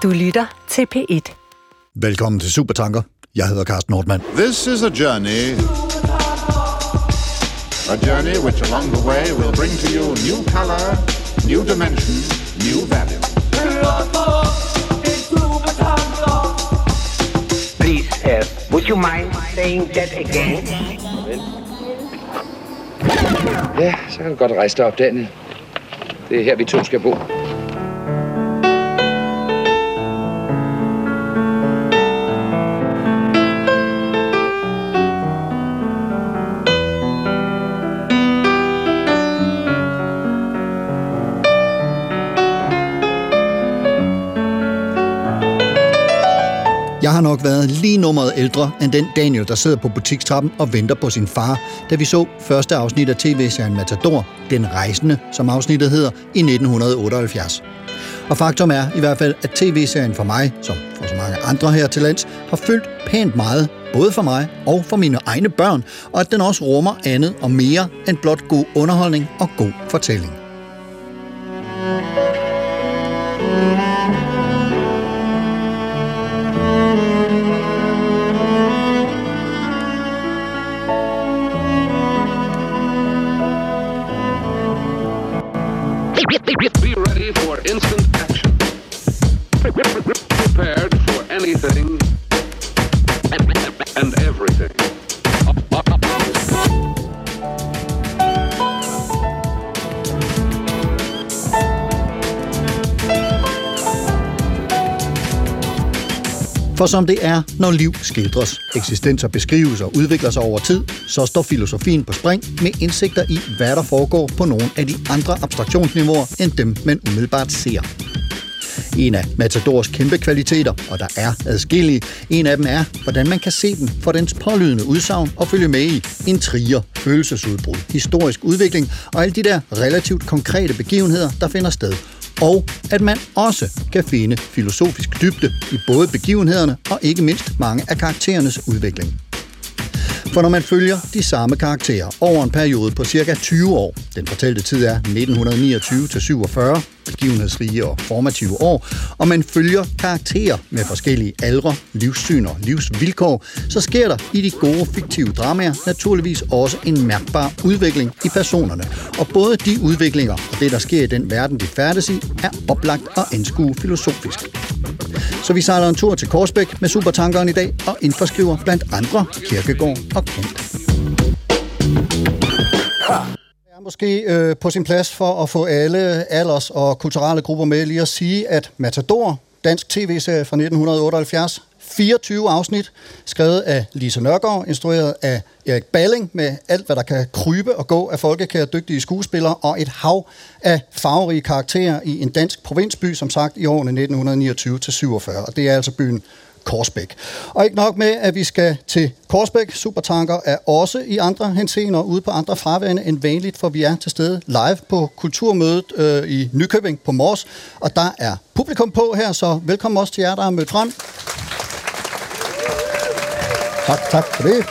Du lytter til P1. Velkommen til Supertanker. Jeg hedder Carsten Nordmann. This is a journey. A journey which along the way will bring to you new color, new dimension, new value. Please, would you mind saying that again? Ja, så kan du godt rejse dig op, Daniel. Det er her, vi to skal bo. Jeg har nok været lige nummeret ældre end den Daniel, der sidder på butikstrappen og venter på sin far, da vi så første afsnit af tv-serien Matador, Den Rejsende, som afsnittet hedder, i 1978. Og faktum er i hvert fald, at tv-serien for mig, som for så mange andre her til lands, har fyldt pænt meget, både for mig og for mine egne børn, og at den også rummer andet og mere end blot god underholdning og god fortælling. Be ready for instant action. Prepared for anything and everything. For som det er, når liv skildres, eksistenser beskrives og udvikler sig over tid, så står filosofien på spring med indsigter i, hvad der foregår på nogle af de andre abstraktionsniveauer, end dem man umiddelbart ser. En af Matadors kæmpe kvaliteter, og der er adskillige, en af dem er, hvordan man kan se den for dens pålydende udsagn og følge med i intriger, følelsesudbrud, historisk udvikling og alle de der relativt konkrete begivenheder, der finder sted. Og at man også kan finde filosofisk dybde i både begivenhederne og ikke mindst mange af karakterernes udvikling. For når man følger de samme karakterer over en periode på cirka 20 år, den fortalte tid er 1929-47, begivenhedsrige og formative år, og man følger karakterer med forskellige aldre, livssyn og livsvilkår, så sker der i de gode fiktive dramaer naturligvis også en mærkbar udvikling i personerne. Og både de udviklinger og det, der sker i den verden, de færdes i, er oplagt at anskue filosofisk. Så vi sejler en tur til Korsbæk med Supertankeren i dag og indforskriver blandt andre Kierkegaard og Kant. Det er måske på sin plads for at få alle alders- og kulturelle grupper med lige at sige, at Matador, dansk tv-serie fra 1978, 24 afsnit, skrevet af Lise Nørgaard, instrueret af Erik Balling, med alt, hvad der kan krybe og gå af folkekære dygtige skuespillere, og et hav af farverige karakterer i en dansk provinsby, som sagt i årene 1929-47. Og det er altså byen Korsbæk. Og ikke nok med, at vi skal til Korsbæk. Supertanker er også i andre henseender ude på andre farvande end vanligt, for vi er til stede live på Kulturmødet i Nykøbing på Mors. Og der er publikum på her, så velkommen også til jer, der er mødt frem. Tak for det.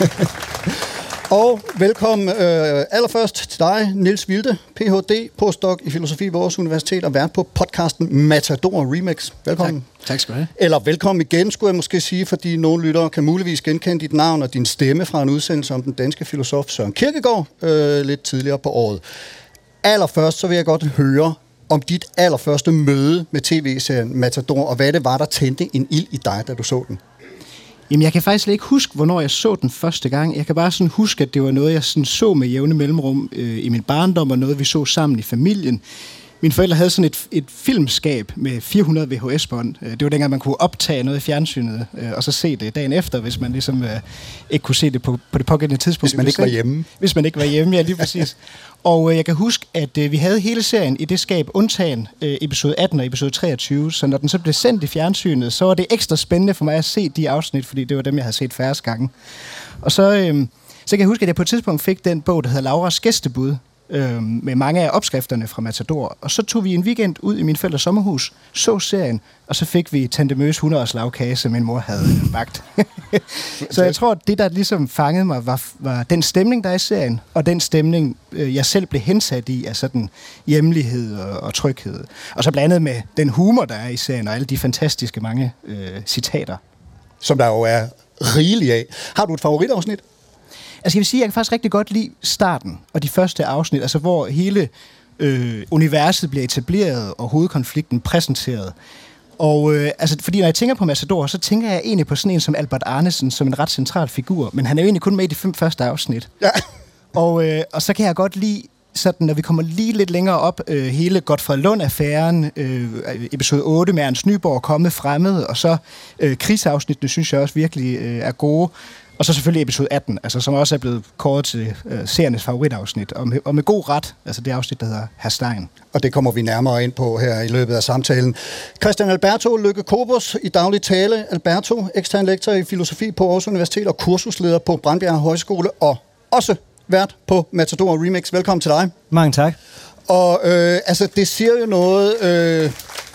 Og velkommen allerførst til dig, Niels Wilde, Ph.D., postdoc i filosofi ved Aarhus Universitet og vært på podcasten Matador Remix. Velkommen. Tak skal du have. Eller velkommen igen, skulle jeg måske sige, fordi nogle lyttere kan muligvis genkende dit navn og din stemme fra en udsendelse om den danske filosof Søren Kierkegaard lidt tidligere på året. Allerførst så vil jeg godt høre om dit allerførste møde med tv-serien Matador, og hvad det var, der tændte en ild i dig, da du så den. Jamen, jeg kan faktisk slet ikke huske, hvornår jeg så den første gang. Jeg kan bare sådan huske, at det var noget, jeg sådan så med jævne mellemrum i min barndom, og noget, vi så sammen i familien. Mine forældre havde sådan et filmskab med 400 VHS-bånd. Det var dengang, man kunne optage noget i fjernsynet, og så se det dagen efter, hvis man ligesom ikke kunne se det på det pågældende tidspunkt. Hvis man ikke var hjemme. Hvis man ikke var hjemme, ja, lige præcis. Og jeg kan huske, at vi havde hele serien i det skab, undtagen episode 18 og episode 23, så når den så blev sendt i fjernsynet, så var det ekstra spændende for mig at se de afsnit, fordi det var dem, jeg havde set færrest gange. Og så kan jeg huske, at jeg på et tidspunkt fik den bog, der hedder Lauras Gæstebud, med mange af opskrifterne fra Matador. Og så tog vi en weekend ud i min forældres sommerhus, så serien, og så fik vi Tante Møs 100 slagkage, som min mor havde bagt. Så jeg tror, at det, der ligesom fangede mig, var den stemning, der er i serien, og den stemning, jeg selv blev hensat i, af sådan hjemlighed og tryghed. Og så blandet med den humor, der er i serien, og alle de fantastiske mange citater. Som der jo er rigeligt af. Har du et favoritafsnit? Altså jeg vil sige, at jeg kan faktisk rigtig godt lide starten og de første afsnit, altså hvor hele universet bliver etableret og hovedkonflikten præsenteret. Og altså, fordi når jeg tænker på Matador, så tænker jeg egentlig på sådan en som Albert Arnesen som en ret central figur, men han er jo egentlig kun med i de 5 første afsnit. Ja. Og så kan jeg godt lide, sådan, når vi kommer lige lidt længere op, hele Godfred Lund-affæren, episode 8 med Ernst Nyborg komme fremmed, og så krigsafsnittene synes jeg også virkelig er gode. Og så selvfølgelig episode 18, altså, som også er blevet kåret til seriernes favoritafsnit, og med god ret, altså det afsnit, der hedder Herr Stein. Og det kommer vi nærmere ind på her i løbet af samtalen. Christian Alberto Lykke Kobus, i daglig tale. Alberto, ekstern lektor i filosofi på Aarhus Universitet og kursusleder på Brandbjerg Højskole, og også vært på Matador Remix. Velkommen til dig. Mange tak. Og altså, det siger jo noget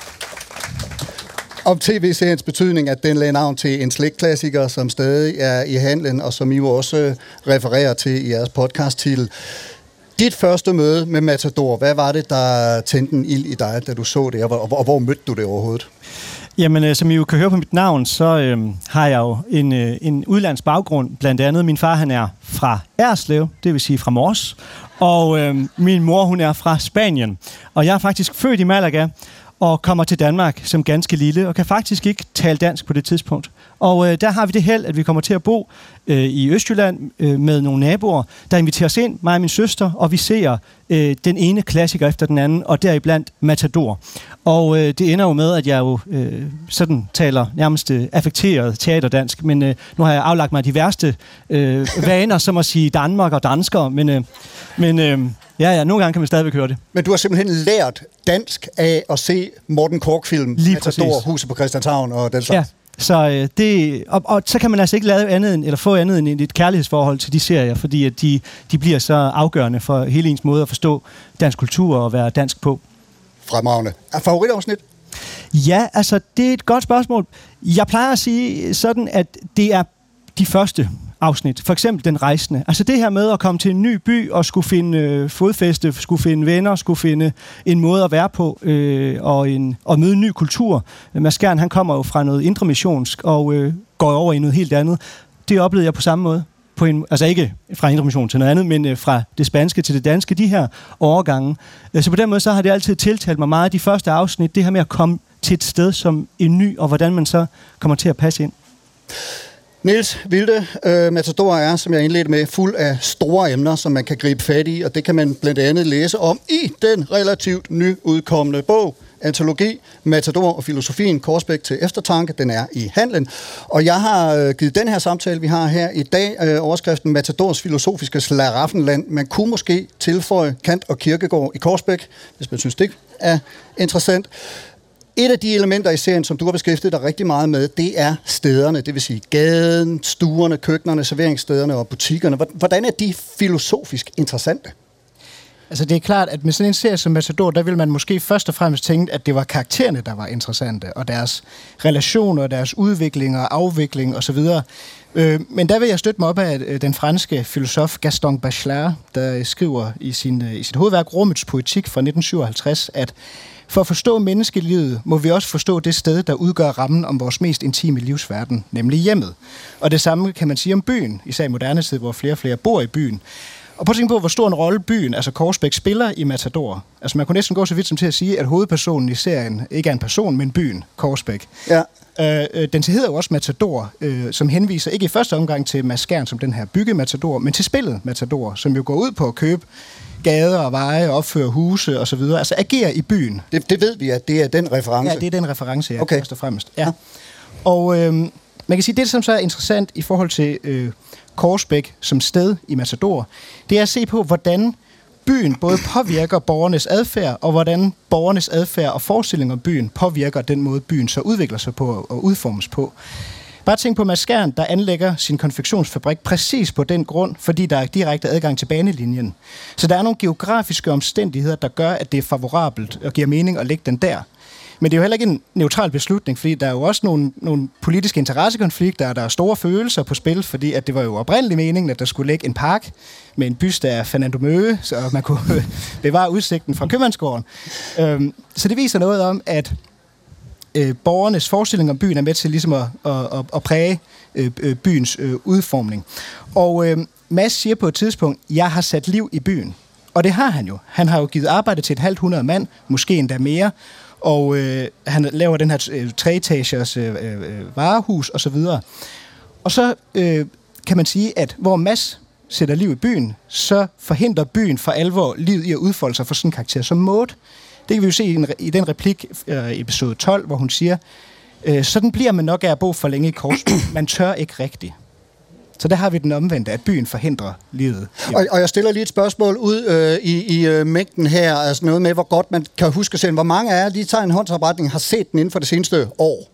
om tv-seriens betydning, at den lagde navn til en slikklassiker, som stadig er i handlen, og som I jo også refererer til i jeres podcast-titel. Dit første møde med Matador, hvad var det, der tændte en ild i dig, da du så det, og hvor mødte du det overhovedet? Jamen, som I jo kan høre på mit navn, så har jeg jo en udlandsk baggrund. Blandt andet, min far, han er fra Erslev, det vil sige fra Mors, og min mor, hun er fra Spanien. Og jeg er faktisk født i Malaga, og kommer til Danmark som ganske lille, og kan faktisk ikke tale dansk på det tidspunkt. Og der har vi det held, at vi kommer til at bo i Østjylland med nogle naboer, der inviterer os ind, mig og min søster, og vi ser den ene klassiker efter den anden, og deriblandt Matador. Og det ender jo med, at jeg jo sådan taler nærmest affekteret teaterdansk, men nu har jeg aflagt mig de værste vaner, som at sige Danmark og danskere, men ja, nogle gange kan man stadigvæk høre det. Men du har simpelthen lært dansk af at se Morten Korch-film, Matador, Huset på Christianshavn og den slags. Ja. Så og så kan man altså ikke lave andet end, eller få andet end et kærlighedsforhold til de serier, fordi at de bliver så afgørende for hele ens måde at forstå dansk kultur og være dansk på. Fremragende. Er favoritafsnit? Ja, altså det er et godt spørgsmål. Jeg plejer at sige sådan, at det er de første afsnit. For eksempel Den Rejsende. Altså det her med at komme til en ny by og skulle finde fodfæste, skulle finde venner, skulle finde en måde at være på og møde en ny kultur. Mads Skjern, han kommer jo fra noget indremissionsk og går over i noget helt andet. Det oplevede jeg på samme måde. Altså ikke fra indremission til noget andet, men fra det spanske til det danske, de her overgange. Så på den måde så har det altid tiltalt mig meget. De første afsnit, det her med at komme til et sted som en ny, og hvordan man så kommer til at passe ind. Niels Wilde, Matador er, som jeg indledte med, fuld af store emner, som man kan gribe fat i, og det kan man blandt andet læse om i den relativt nyudkommende bog, antologi, Matador og filosofien, Korsbæk til eftertanke. Den er i handlen. Og jeg har givet den her samtale, vi har her i dag, overskriften Matadors filosofiske slaraffenland. Man kunne måske tilføje Kant og Kierkegaard i Korsbæk, hvis man synes, det er interessant. Et af de elementer i serien, som du har beskæftiget dig rigtig meget med, det er stederne, det vil sige gaden, stuerne, køkkenerne, serveringsstederne og butikkerne. Hvordan er de filosofisk interessante? Altså det er klart, at med sådan en serie som Matador, der vil man måske først og fremmest tænke, at det var karaktererne, der var interessante, og deres relationer, deres udvikling og afvikling osv. Men der vil jeg støtte mig op af den franske filosof Gaston Bachelard, der skriver i sit hovedværk Rummets poetik fra 1957, at for at forstå menneskelivet, må vi også forstå det sted, der udgør rammen om vores mest intime livsverden, nemlig hjemmet. Og det samme kan man sige om byen, især i moderne tid, hvor flere og flere bor i byen. Og prøv at tænke på, hvor stor en rolle byen, altså Korsbæk, spiller i Matador. Altså man kunne næsten gå så vidt som til at sige, at hovedpersonen i serien ikke er en person, men byen, Korsbæk. Ja. Den hedder jo også Matador, som henviser ikke i første omgang til Mads Skjern som den her bygge-Matador, men til spillet Matador, som jo går ud på at købe gader og veje, opføre huse og så videre. Altså agere i byen. Det ved vi, at det er den reference. Ja, det er den reference, ja, okay. Først og fremmest. Ja. Og man kan sige, det som så er interessant i forhold til Korsbæk som sted i Matador, det er at se på, hvordan byen både påvirker borgernes adfærd, og hvordan borgernes adfærd og forestillinger om byen påvirker den måde, byen så udvikler sig på og udformes på. Bare tænk på Mads Skjern, der anlægger sin konfektionsfabrik præcis på den grund, fordi der er direkte adgang til banelinjen. Så der er nogle geografiske omstændigheder, der gør, at det er favorabelt og giver mening at lægge den der. Men det er jo heller ikke en neutral beslutning, fordi der er jo også nogle politiske interessekonflikter, og der er store følelser på spil, fordi at det var jo oprindelig meningen, at der skulle ligge en park med en byste af Fernando Møge, så man kunne bevare udsigten fra købmandsgården. Så det viser noget om, at borgernes forestilling om byen er med til ligesom at præge byens udformning. Og Mads siger på et tidspunkt, jeg har sat liv i byen. Og det har han jo. Han har jo givet arbejde til 500 mand, måske endda mere, og han laver den her 3-etagers varehus og så videre. Og så kan man sige, at hvor Mads sætter liv i byen, så forhindrer byen for alvor livet i at udfolde sig for sådan en karakter som Maud. Det kan vi jo se i den replik episode 12, hvor hun siger, sådan bliver man nok af at bo for længe i Korsby. Man tør ikke rigtigt. Så der har vi den omvendte, at byen forhindrer livet. Og jeg stiller lige et spørgsmål ud i mængden her, altså noget med, hvor godt man kan huske selv. Hvor mange af jer, lige tager en håndsopretning, har set den inden for det seneste år?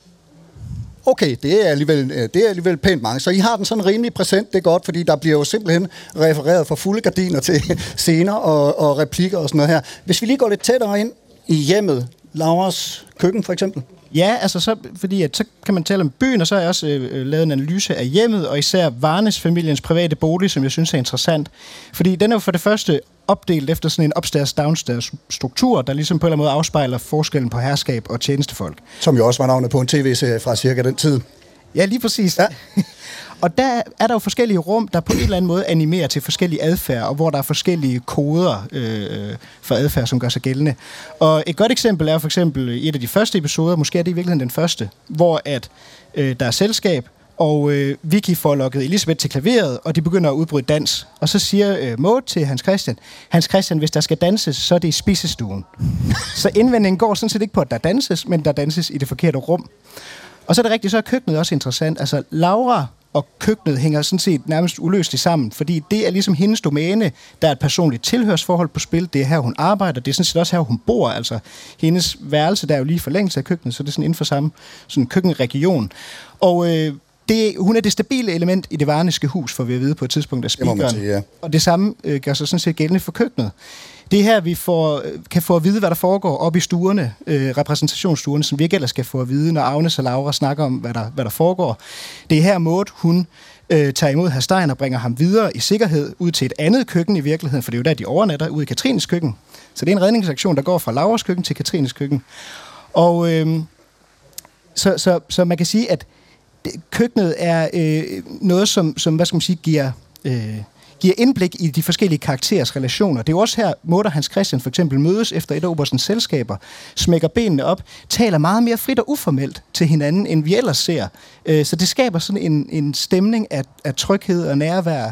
Okay, det er alligevel pænt mange. Så I har den sådan rimelig præsent, det er godt, fordi der bliver jo simpelthen refereret fra fulde gardiner til scener og replikker og sådan noget her. Hvis vi lige går lidt tættere ind i hjemmet, Lauras køkken for eksempel. Ja, altså så, fordi at, så kan man tale om byen, og så har jeg også lavet en analyse af hjemmet, og især Varnes-familiens private bolig, som jeg synes er interessant. Fordi den er jo for det første opdelt efter sådan en upstairs-downstairs struktur, der ligesom på en eller anden måde afspejler forskellen på herskab og tjenestefolk. Som jo også var navnet på en tv-serie fra cirka den tid. Ja, lige præcis. Ja. Og der er der jo forskellige rum, der på en eller anden måde animerer til forskellige adfærd, og hvor der er forskellige koder for adfærd, som gør sig gældende. Og et godt eksempel er for eksempel i et af de første episoder, måske er det i virkeligheden den første, hvor at der er selskab, og Vicky får lukket Elisabeth til klaveret, og de begynder at udbryde dans. Og så siger Maud til Hans Christian, hvis der skal danses, så er det i spisestuen. Så indvendingen går sådan set ikke på, at der danses, men der danses i det forkerte rum. Og så er det rigtigt, så er køkkenet også interessant. Altså Laura og køkkenet hænger sådan set nærmest uløseligt sammen, fordi det er ligesom hendes domæne, der er et personligt tilhørsforhold på spil, det er her, hun arbejder, det er sådan set også her, hun bor, altså hendes værelse, der er jo lige forlængelse af køkkenet, så det er sådan inden for samme sådan køkkenregion. Og hun er det stabile element i det varneske hus, får vi at vide på et tidspunkt af speakeren. Ja. Og det samme gør sig sådan set gældende for køkkenet. Det er her, vi kan få at vide, hvad der foregår op i stuerne, repræsentationsstuerne, som vi ikke ellers skal få at vide, når Agnes og Laura snakker om, hvad der foregår. Det er her, Maud, hun tager imod hr. Stein og bringer ham videre i sikkerhed ud til et andet køkken i virkeligheden, for det er jo der, de overnatter, ud i Katrines køkken. Så det er en redningsaktion, der går fra Lauras køkken til Katrines køkken. Og så man kan sige, at køkkenet er noget, som hvad skal man sige, giver indblik i de forskellige karakterers relationer. Det er jo også her, Maud og Hans Christian for eksempel mødes efter et af Oberstens selskaber, smækker benene op, taler meget mere frit og uformelt til hinanden, end vi ellers ser. Så det skaber sådan en stemning af tryghed og nærvær,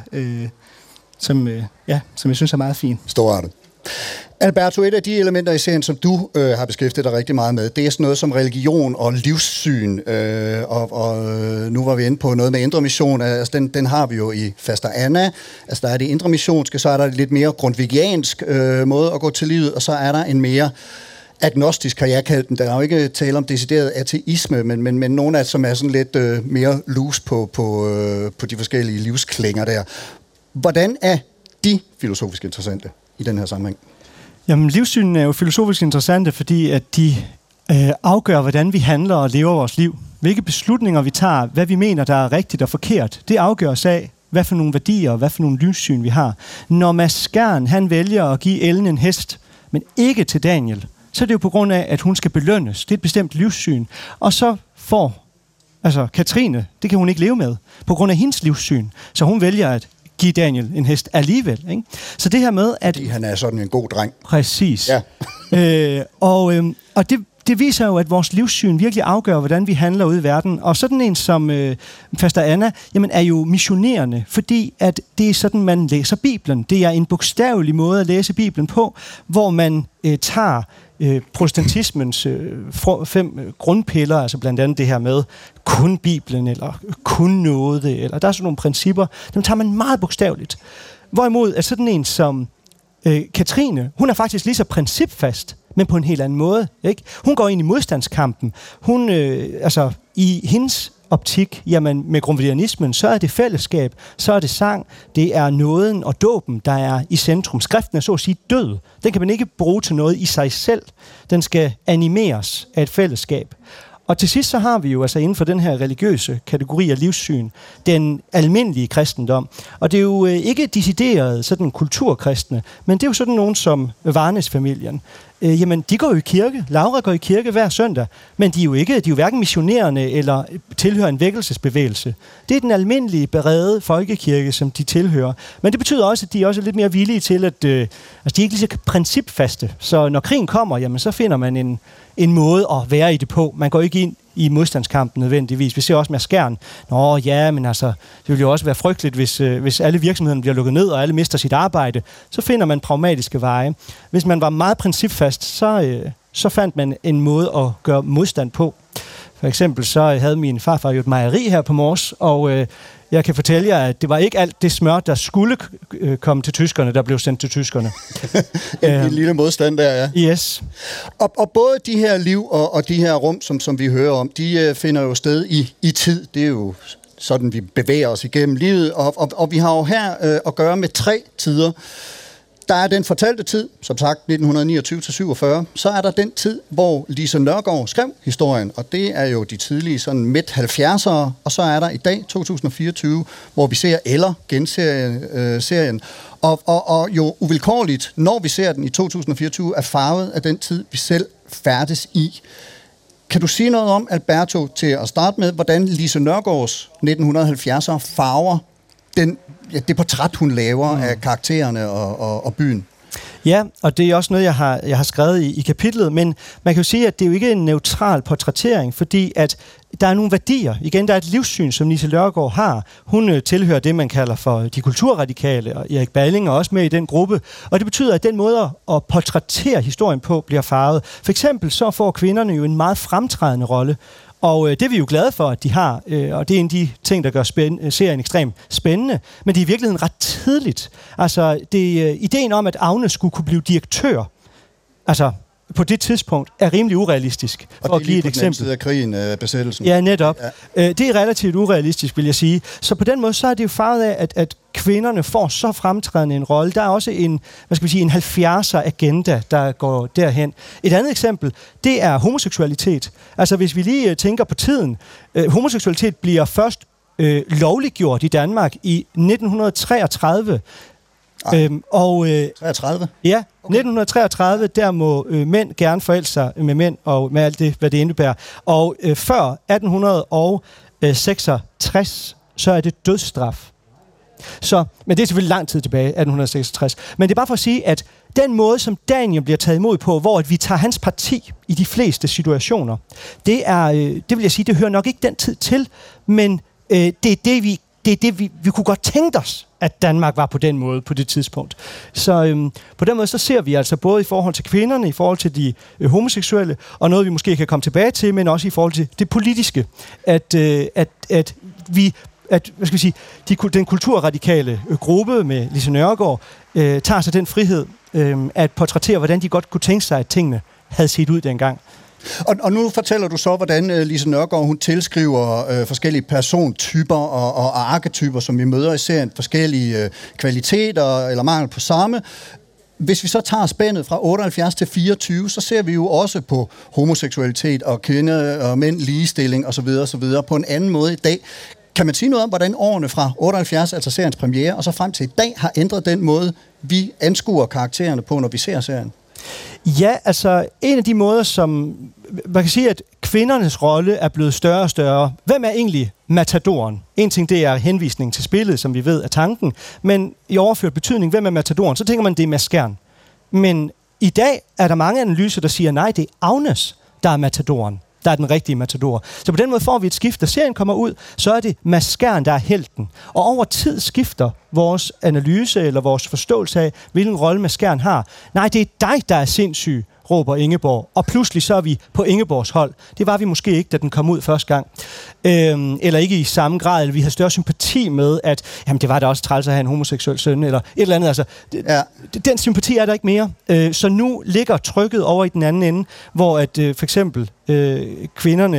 som jeg synes er meget fin. Storartet. Alberto, et af de elementer i serien, som du har beskæftiget dig rigtig meget med, det er sådan noget som religion og livssyn, og nu var vi inde på noget med Indre Mission, altså den har vi jo i Faster Anna, altså der er det indre missionske, så er der lidt mere grundvigiansk måde at gå til livet, og så er der en mere agnostisk, kan jeg kalde den. Der er jo ikke tale om decideret ateisme, men nogle af det, som er sådan lidt mere loose på de forskellige livsklinger der. Hvordan er de filosofisk interessante i den her sammenhæng? Jamen, livssynene er jo filosofisk interessante, fordi at de afgør, hvordan vi handler og lever vores liv. Hvilke beslutninger vi tager, hvad vi mener, der er rigtigt og forkert, det afgør os af, hvad for nogle værdier og hvad for nogle livssyn vi har. Når Mads Skjern, han vælger at give Ellen en hest, men ikke til Daniel, så er det jo på grund af, at hun skal belønnes. Det er et bestemt livssyn. Og så får Katrine, det kan hun ikke leve med, på grund af hendes livssyn. Så hun vælger at give Daniel en hest alligevel. Ikke? Så det her med, at... Fordi han er sådan en god dreng. Præcis. Ja. Og det viser jo, at vores livssyn virkelig afgør, hvordan vi handler ude i verden. Og sådan en som Faster Anna, jamen er jo missionerende, fordi at det er sådan, man læser Bibelen. Det er en bogstavelig måde at læse Bibelen på, hvor man tager protestantismens 5 grundpiller, altså blandt andet det her med kun Bibelen, eller kun nåde, eller der er sådan nogle principper, dem tager man meget bogstaveligt. Hvorimod at sådan en som Katrine, hun er faktisk lige så principfast, men på en helt anden måde. Ikke? Hun går ind i modstandskampen. Hun, i hendes optik, jamen med grundtvigianismen, så er det fællesskab, så er det sang, det er nåden og dåben, der er i centrum. Skriften er så at sige død. Den kan man ikke bruge til noget i sig selv. Den skal animeres af et fællesskab. Og til sidst så har vi jo altså inden for den her religiøse kategori af livssyn, den almindelige kristendom. Og det er jo ikke decideret sådan kulturkristne, men det er jo sådan nogen som Varnes-familien. Jamen, de går jo i kirke. Laura går i kirke hver søndag, men de er jo hverken missionerende eller tilhører en vækkelsesbevægelse. Det er den almindelige berede folkekirke, som de tilhører. Men det betyder også, at de er også lidt mere villige til, at de er ikke lige så principfaste. Så når krigen kommer, jamen, så finder man en måde at være i det på. Man går ikke ind i modstandskampen nødvendigvis. Vi ser også med skærn. Nå ja, men altså, det vil jo også være frygteligt, hvis alle virksomhederne bliver lukket ned, og alle mister sit arbejde. Så finder man pragmatiske veje. Hvis man var meget principfast, så fandt man en måde at gøre modstand på. For eksempel så havde min farfar jo et mejeri her på Mors, og jeg kan fortælle jer, at det var ikke alt det smør, der skulle komme til tyskerne, der blev sendt til tyskerne. en lille modstand der, ja. Yes. Og både de her liv og de her rum, som vi hører om, de finder jo sted i tid. Det er jo sådan, vi bevæger os igennem livet. Og vi har jo her at gøre med 3 tider. Der er den fortalte tid, som sagt 1929-47. Så er der den tid, hvor Lise Nørgaard skrev historien, og det er jo de tidlige sådan midt-70'ere. Og så er der i dag, 2024, hvor vi ser eller genserien. Og jo uvilkårligt, når vi ser den i 2024, er farvet af den tid, vi selv færdes i. Kan du sige noget om, Alberto, til at starte med, hvordan Lise Nørgaards 1970'er farver det portræt, hun laver af karaktererne og byen? Ja, og det er også noget, jeg har skrevet i kapitlet, men man kan jo sige, at det er jo ikke en neutral portrættering, fordi at der er nogle værdier. Igen, der er et livssyn, som Lise Nørgaard har. Hun tilhører det, man kalder for de kulturradikale, og Erik Balling er også med i den gruppe. Og det betyder, at den måde at portrættere historien på bliver farvet. For eksempel så får kvinderne jo en meget fremtrædende rolle. Og det er vi jo glade for, at de har, og det er en af de ting, der gør serien ekstremt spændende, men det er i virkeligheden ret tidligt. Altså, ideen om, at Agnes skulle kunne blive direktør, altså på det tidspunkt, er rimelig urealistisk. For at give et eksempel. Og det er lige på den side af krigen, besættelsen. Ja, netop. Ja. Det er relativt urealistisk, vil jeg sige. Så på den måde, så er det jo farvet af, at kvinderne får så fremtrædende en rolle. Der er også en 70'er agenda, der går derhen. Et andet eksempel, det er homoseksualitet. Altså, hvis vi lige tænker på tiden. Homoseksualitet bliver først lovliggjort i Danmark i 1933. 33? Ja, okay. 1933, der må mænd gerne forelske sig med mænd, og med alt det, hvad det indebærer. Og før 1866, så er det dødsstraf. Men det er selvfølgelig lang tid tilbage, 1866. Men det er bare for at sige, at den måde, som Daniel bliver taget imod på, hvor at vi tager hans parti i de fleste situationer, det vil jeg sige, det hører nok ikke den tid til, men det er det, vi kunne godt tænke os, at Danmark var på den måde på det tidspunkt. Så på den måde så ser vi altså både i forhold til kvinderne, i forhold til de homoseksuelle, og noget vi måske kan komme tilbage til, men også i forhold til det politiske, at den kulturradikale gruppe med Lise Nørgaard tager sig den frihed at portrættere, hvordan de godt kunne tænke sig, at tingene havde set ud dengang. Og nu fortæller du så, hvordan Lise Nørgaard hun tilskriver forskellige persontyper og arketyper, som vi møder i serien, forskellige kvaliteter eller mangel på samme. Hvis vi så tager spændet fra 78 til 24, så ser vi jo også på homoseksualitet og kvinde og mænd, ligestilling osv. på en anden måde i dag. Kan man sige noget om, hvordan årene fra 78, altså seriens premiere, og så frem til i dag, har ændret den måde, vi anskuer karaktererne på, når vi ser serien? Ja, altså en af de måder, som man kan sige, at kvindernes rolle er blevet større og større. Hvem er egentlig matadoren? En ting, det er henvisning til spillet, som vi ved er tanken, men i overført betydning, hvem er matadoren? Så tænker man, det er Mads Skjern. Men i dag er der mange analyser, der siger, nej, det er Agnes, der er matadoren. Der er den rigtige matador. Så på den måde får vi et skift. Da serien kommer ud, så er det Mads Skjern, der er helten. Og over tid skifter vores analyse eller vores forståelse af, hvilken rolle Mads Skjern har. Nej, det er dig, der er sindssyg, råber Ingeborg. Og pludselig så er vi på Ingeborgs hold. Det var vi måske ikke, da den kom ud første gang. Eller ikke i samme grad. Eller vi har større sympati med, at jamen, det var da også træls at have en homoseksuel søn. Eller et eller andet. Altså, den sympati er der ikke mere. Så nu ligger trykket over i den anden ende, hvor at for eksempel kvinderne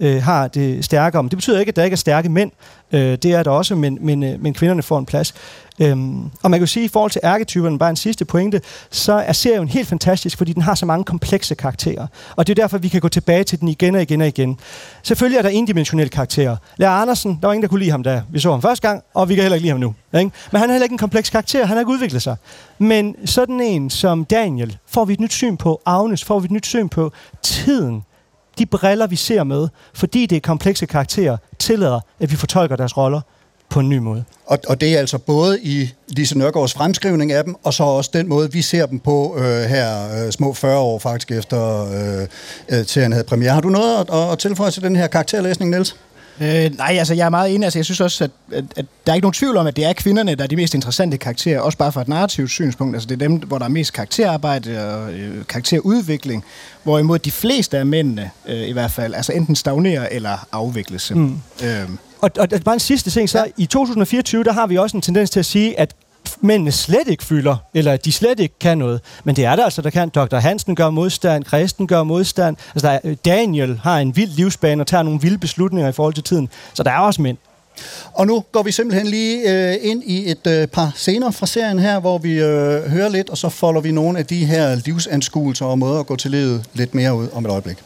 har det stærkere. Men det betyder ikke, at der ikke er stærke mænd. Det er der også, men kvinderne får en plads. Og man kan jo sige, at i forhold til arketyperne, bare en sidste pointe, så er serien helt fantastisk, fordi den har så mange komplekse karakterer. Og det er derfor, vi kan gå tilbage til den igen og igen og igen. Selvfølgelig er der endimensionelle karakterer. Lærer Andersen, der var ingen, der kunne lide ham, da vi så ham første gang, og vi kan heller ikke lide ham nu. Ikke? Men han er heller ikke en kompleks karakter, han har ikke udviklet sig. Men sådan en som Daniel, får vi et nyt syn på. Agnes, får vi et nyt syn på. Tiden, de briller, vi ser med, fordi det er komplekse karakterer, tillader, at vi fortolker deres roller på en ny måde. Og det er altså både i Lise Nørgaards fremskrivning af dem, og så også den måde, vi ser dem på her små 40 år faktisk efter serien havde premiere. Har du noget at tilføje til den her karakterlæsning, Niels? Nej, altså jeg er meget enig. Altså, jeg synes også, at der er ikke nogen tvivl om, at det er kvinderne, der er de mest interessante karakterer, også bare fra et narrativt synspunkt. Altså det er dem, hvor der er mest karakterarbejde og karakterudvikling, hvorimod de fleste af mændene i hvert fald, altså enten stagnerer eller afvikles. Og bare en sidste ting, så i 2024, der har vi også en tendens til at sige, at mændene slet ikke fylder, eller at de slet ikke kan noget. Men det er der altså, der kan. Dr. Hansen gør modstand, Kristen gør modstand. Altså Daniel har en vild livsbane og tager nogle vilde beslutninger i forhold til tiden. Så der er også mænd. Og nu går vi simpelthen lige ind i et par scener fra serien her, hvor vi hører lidt, og så folder vi nogle af de her livsanskuelser og måder at gå til livet lidt mere ud om et øjeblik.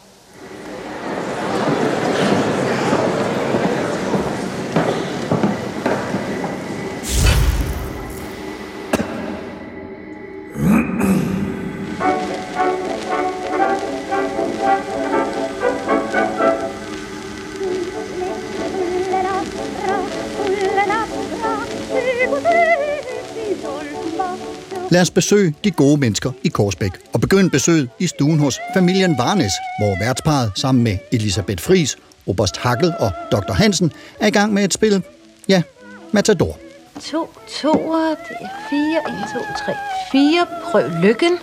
Lad os besøge de gode mennesker i Korsbæk og begynde besøget i stuen hos familien Varnes, hvor værtsparret sammen med Elisabeth Friis, oberst Hackel og Dr. Hansen er i gang med et spil, ja, Matador. 2 toer, det er 4, 1, 2, 3, 4. Prøv lykken.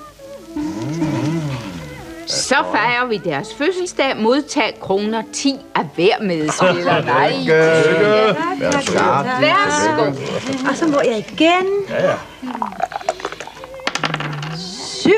Så fejrer vi deres fødselsdag, modtag kroner 10 af hver medspiller. Nej, værsgo. Og så må jeg igen. 7.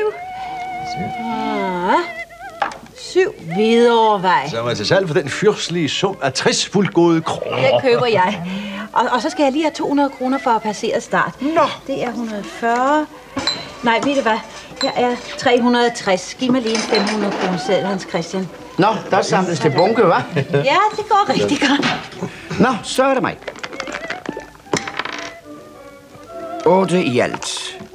7 Hvidovre. Så er man til salg for den fyrstlige sum af 60 fuldgode kroner. Det køber jeg. Og så skal jeg lige have 200 kroner for at passere start. Nå. Det er 140. Nej, ved du hvad? Her er 360. Giv mig lige en 500 kroner seddel, Hans Christian. Nå, der samles til bunke, hva'? Ja, det går rigtig godt. Nå, så er det mig. 8 i alt.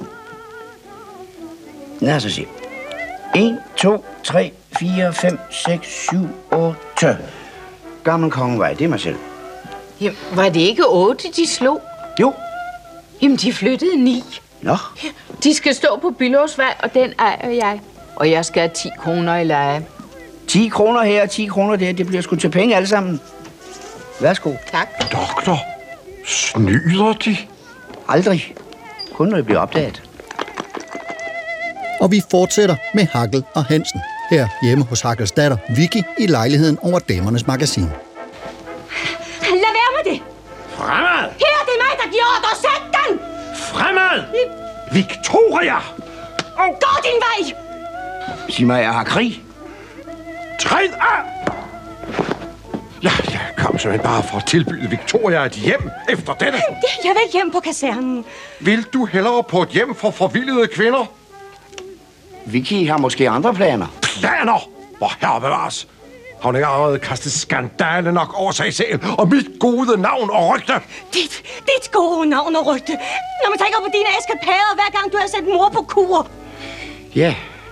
Lad os se. 1, 2, 3, 4, 5, 6, 7, 8. Gammel Kongevej, det er mig selv. Jamen, var det ikke 8, de slog? Jo. Jamen, de flyttede 9. Nå. De skal stå på Bylåsvej, og den ejer jeg. Og jeg skal have 10 kroner i leje. 10 kroner her og 10 kroner der, det bliver sgu til penge alle sammen. Værsgo. Tak. Doktor, snyder de? Aldrig. Kun når det bliver opdaget. Og vi fortsætter med Hackel og Hansen, her hjemme hos Hackels datter Vicky i lejligheden over Damernes Magasin. Lad være med det. Fremad! Her, det er mig, der gjorde det, og sæt den! Fremad! Victoria! Gå din vej! Sig mig, jeg har krig. Træd af! Jeg kom simpelthen bare for at tilbyde Victoria et hjem efter dette. Jeg vil hjem på kasernen. Vil du hellere på et hjem for forvildede kvinder? Vicky har måske andre planer. Planer? Hvor herre bevares. Har hun ikke allerede kastet skandale nok over sig selv og mit gode navn og rygte? Dit gode navn og rygte. Når man tænker på dine eskapader, hver gang du har sat mor på kur. Ja.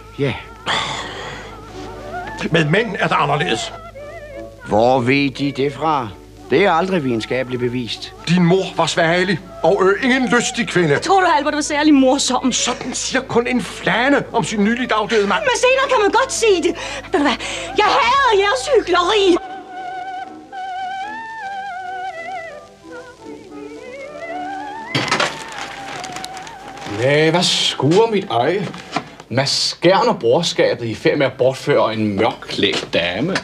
Med mænd er det anderledes. Hvor ved de det fra? Det er aldrig videnskabeligt bevist. Din mor var svagelig og ingen lystig kvinde. Tror du, Albert, var særlig morsom? Sådan siger kun en flane om sin nyligt afdøde mand. Men senere kan man godt sige det. Ved du hvad? Jeg hader jeres hykleri. Nej, hvad skuer mit øje? Mads Skjern og brorskabet i færd med at bortføre en mørkklædt dame.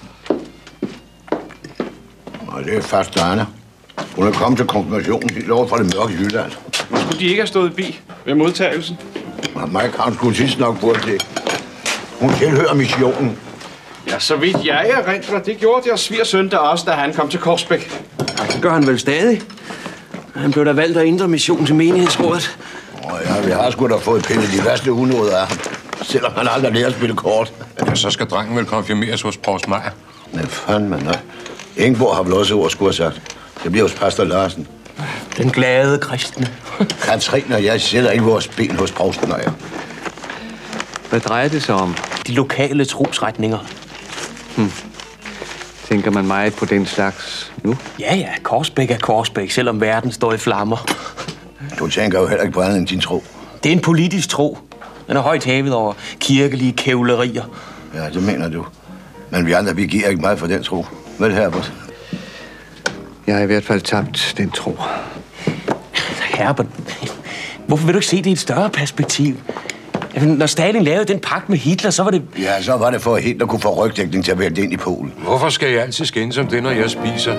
Nej, det er først Anna. Hun er kommet til konfirmationen helt over fra det mørke Jylland. Skulle de ikke have stået i ved modtagelsen? Mig kan hun sidst nok burde det. Hun tilhører missionen. Ja, så vidt jeg erindrer, det gjorde deres svigersøn der også, da han kom til Korsbæk. Ja, det gør han vel stadig. Han blev da valgt af Indre Mission til menighedsrådet. Ja, vi har sgu da fået pillet de værste unåder af ham. Selvom han aldrig lærer at spille kort. Ja, så skal drengen vel konfirmeres hos Provst Meier. Men fandme nej. Ingeborg har vel også ord skulle have sagt. Det bliver hos pastor Larsen. Den glade kristne. Katrine og jeg sætter ikke vores ben hos Provst Meier. Hvad drejer det sig om? De lokale trosretninger. Tænker man meget på den slags nu? Ja, Korsbæk er Korsbæk, selvom verden står i flammer. Du tænker jo heller ikke på andet end din tro. Det er en politisk tro. Den er højt hævet over kirkelige kævlerier. Ja, det mener du. Men vi andre, vi giver ikke meget for den tro. Vel, Herbert? Jeg har i hvert fald tabt den tro. Herbert, hvorfor vil du ikke se det i et større perspektiv? Når Stalin lavede den pagt med Hitler, så var det... Ja, så var det for, at Hitler kunne få rygdækning til at vælte ind i Polen. Hvorfor skal jeg altid skændes om det, når jeg spiser?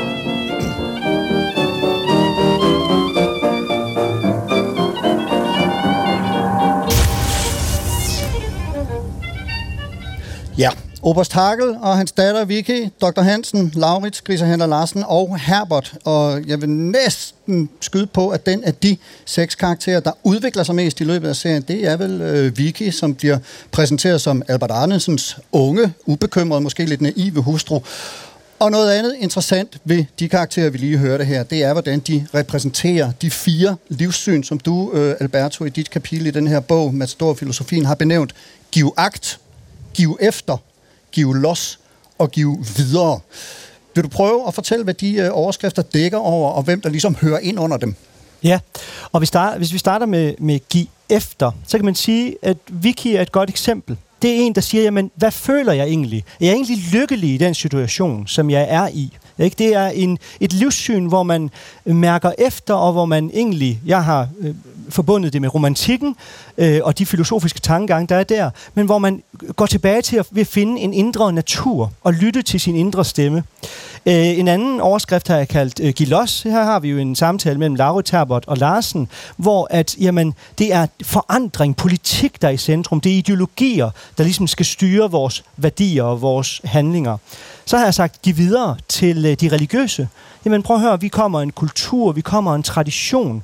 Ja, Oberst Hagel og hans datter Vicky, Dr. Hansen, Laurits, Griserhänder Larsen og Herbert. Og jeg vil næsten skyde på, at den af de 6 karakterer, der udvikler sig mest i løbet af serien, det er vel Vicky, som bliver præsenteret som Albert Arnesens unge, ubekymrede, måske lidt naive hustru. Og noget andet interessant ved de karakterer, vi lige hørte her, det er, hvordan de repræsenterer de 4 livssyn, som du, Alberto, i dit kapitel i den her bog, Matador-filosofien, har benævnt. Giv agt, giv efter, giv los og giv videre. Vil du prøve at fortælle, hvad de overskrifter dækker over, og hvem der ligesom hører ind under dem? Ja, og hvis vi starter med giv efter, så kan man sige, at Vicky er et godt eksempel. Det er en, der siger, jamen, hvad føler jeg egentlig? Er jeg egentlig lykkelig i den situation, som jeg er i? Det er et livssyn, hvor man mærker efter, og hvor man egentlig, jeg har forbundet det med romantikken og de filosofiske tankegange, der er der, men hvor man går tilbage til at finde en indre natur og lytte til sin indre stemme. En anden overskrift har jeg kaldt Giv los. Her har vi jo en samtale mellem Laurits, Herbert og Larsen, hvor at, jamen, det er forandring, politik, der er i centrum. Det er ideologier, der ligesom skal styre vores værdier og vores handlinger. Så har jeg sagt, giv videre til de religiøse. Jamen prøv at høre, vi kommer en kultur, vi kommer en tradition,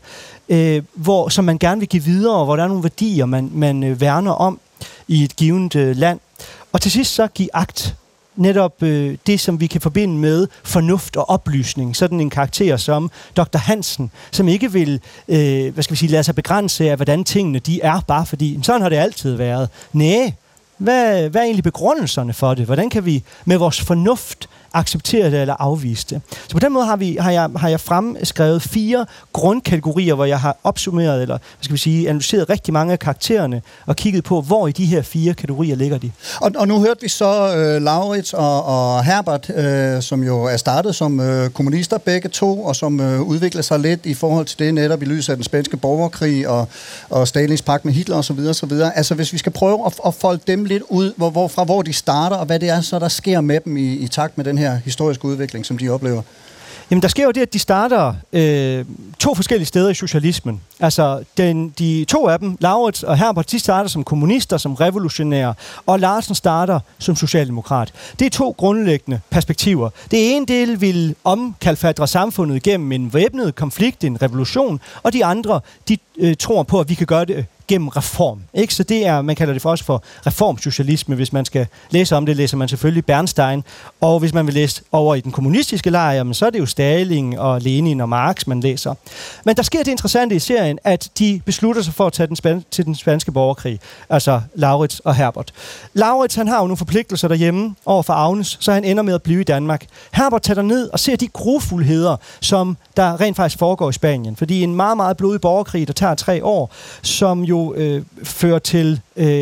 som man gerne vil give videre, hvor der er nogle værdier, man værner om i et givet land. Og til sidst så giv agt. Netop det, som vi kan forbinde med fornuft og oplysning. Sådan en karakter som Dr. Hansen, som ikke vil lade sig begrænse af, hvordan tingene de er, bare fordi sådan har det altid været. Næh, hvad er egentlig begrundelserne for det? Hvordan kan vi med vores fornuft acceptere det eller afvise det? Så på den måde har jeg fremskrevet 4 grundkategorier, hvor jeg har opsummeret, eller analyseret rigtig mange af karaktererne, og kigget på, hvor i de her 4 kategorier ligger de. Og nu hørte vi så Laurits og Herbert, som jo er startet som kommunister begge to, og som udvikler sig lidt i forhold til det netop i lyset af den spanske borgerkrig og Stalins pagt med Hitler osv. Altså hvis vi skal prøve at folde dem lidt ud, fra hvor de starter, og hvad det er så, der sker med dem i takt med den her historiske udvikling, som de oplever. Jamen, der sker jo det, at de starter 2 forskellige steder i socialismen. Altså, de 2 af dem, Laurits og Herbert, de starter som kommunister, som revolutionære, og Larsen starter som socialdemokrat. Det er 2 grundlæggende perspektiver. Det ene del vil omkalfatre samfundet gennem en væbnet konflikt, en revolution, og de andre, de tror på, at vi kan gøre det gennem reform. Ikke? Så det er, man kalder det for også for reformsocialisme. Hvis man skal læse om det, læser man selvfølgelig Bernstein. Og hvis man vil læse over i den kommunistiske lejr, så er det jo Stalin og Lenin og Marx, man læser. Men der sker det interessante i serien, at de beslutter sig for at tage til den spanske borgerkrig. Altså Laurits og Herbert. Laurits, han har jo nogle forpligtelser derhjemme over for Agnes, så han ender med at blive i Danmark. Herbert tager ned og ser de grufuldheder, som der rent faktisk foregår i Spanien. Fordi en meget, meget blodig borgerkrig, der tager 3 år, som jo fører til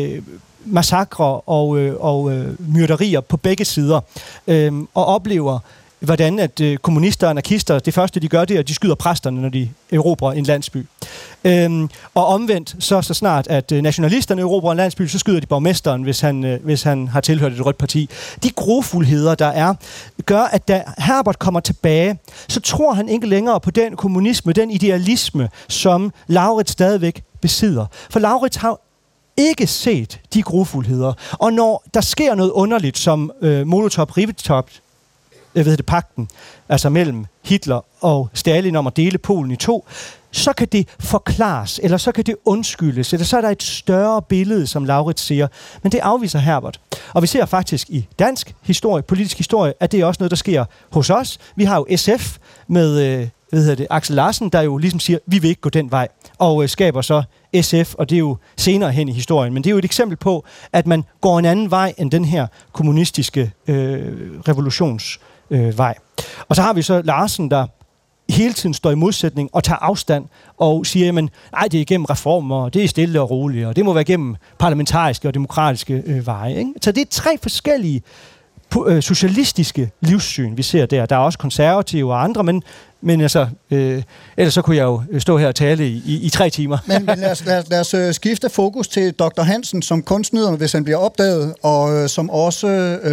massakrer og myrderier på begge sider, og oplever, hvordan at kommunister og anarkister, det første de gør, det er, at de skyder præsterne, når de erobrer en landsby. Og omvendt, så snart at nationalisterne erobrer en landsby, så skyder de borgmesteren, hvis han har tilhørt et rødt parti. De grofuldheder, der er, gør, at da Herbert kommer tilbage, så tror han ikke længere på den kommunisme, den idealisme, som Laurits stadigvæk besidder. For Laurits har ikke set de grufuldheder. Og når der sker noget underligt, som Molotov-Ribbentrop-pakten, altså mellem Hitler og Stalin om at dele Polen i to, så kan det forklares, eller så kan det undskyldes, eller så er der et større billede, som Laurits siger. Men det afviser Herbert. Og vi ser faktisk i dansk historie, politisk historie, at det er også noget, der sker hos os. Vi har jo SF med Axel Larsen, der jo ligesom siger, vi vil ikke gå den vej, og skaber så SF, og det er jo senere hen i historien. Men det er jo et eksempel på, at man går en anden vej end den her kommunistiske revolutionsvej. Og så har vi så Larsen, der hele tiden står i modsætning og tager afstand og siger, jamen, nej, det er igennem reformer, det er stille og roligt, og det må være igennem parlamentariske og demokratiske veje. Ikke? Så det er 3 forskellige socialistiske livssyn, vi ser der. Der er også konservative og andre, men altså, ellers så kunne jeg jo stå her og tale i 3 timer. Men lad os skifte fokus til Dr. Hansen, som kun snyder, hvis han bliver opdaget, og som også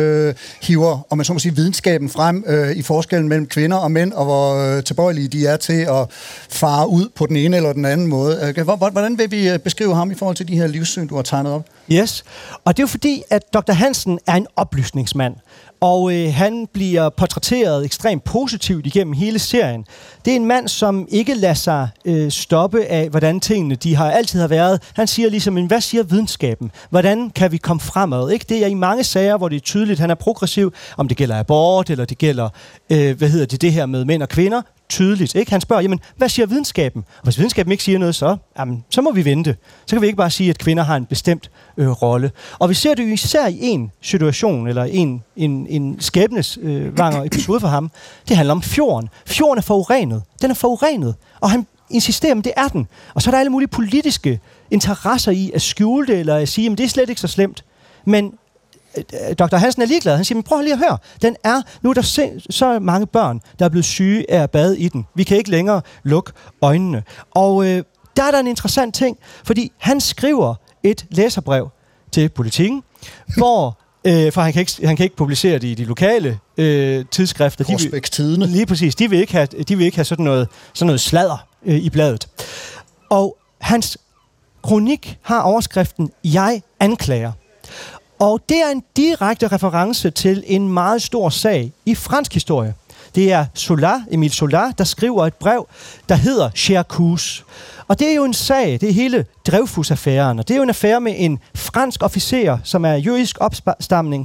hiver, om man så må sige, videnskaben frem i forskellen mellem kvinder og mænd, og hvor tilbøjelige de er til at fare ud på den ene eller den anden måde. Hvordan vil vi beskrive ham i forhold til de her livssyn, du har tegnet op? Yes, og det er jo fordi, at Dr. Hansen er en oplysningsmand, og han bliver portrætteret ekstremt positivt igennem hele serien. Det er en mand, som ikke lader sig stoppe af, hvordan tingene de altid har været. Han siger ligesom, men hvad siger videnskaben? Hvordan kan vi komme fremad? Ikke? Det er i mange sager, hvor det er tydeligt, at han er progressiv, om det gælder abort, eller det gælder, det her med mænd og kvinder. Tydeligt, ikke? Han spørger, jamen, hvad siger videnskaben? Og hvis videnskaben ikke siger noget, så må vi vente. Så kan vi ikke bare sige, at kvinder har en bestemt rolle. Og vi ser det jo især i en situation, eller en skæbnesvanger episode for ham. Det handler om fjorden. Fjorden er forurenet. Den er forurenet. Og han insisterer, men det er den. Og så er der alle mulige politiske interesser i at skjule det, eller at sige, at det er slet ikke så slemt. Men Dr. Hansen er ligeglad. Han siger, men prøv lige at høre. Nu er der så mange børn, der er blevet syge af at bade i den. Vi kan ikke længere lukke øjnene. Og der er der en interessant ting, fordi han skriver et læserbrev til Politikken, hvor for han kan ikke publicere det i de lokale tidsskrifter. Prospekttidene. Lige præcis. De vil ikke have sådan noget sladder i bladet. Og hans kronik har overskriften, jeg anklager. Og det er en direkte reference til en meget stor sag i fransk historie. Det er Émile Zola, der skriver et brev, der hedder Chercous. Og det er jo en sag, det er hele Dreyfus-affæren, og det er jo en affære med en fransk officer, som er jødisk afstamning,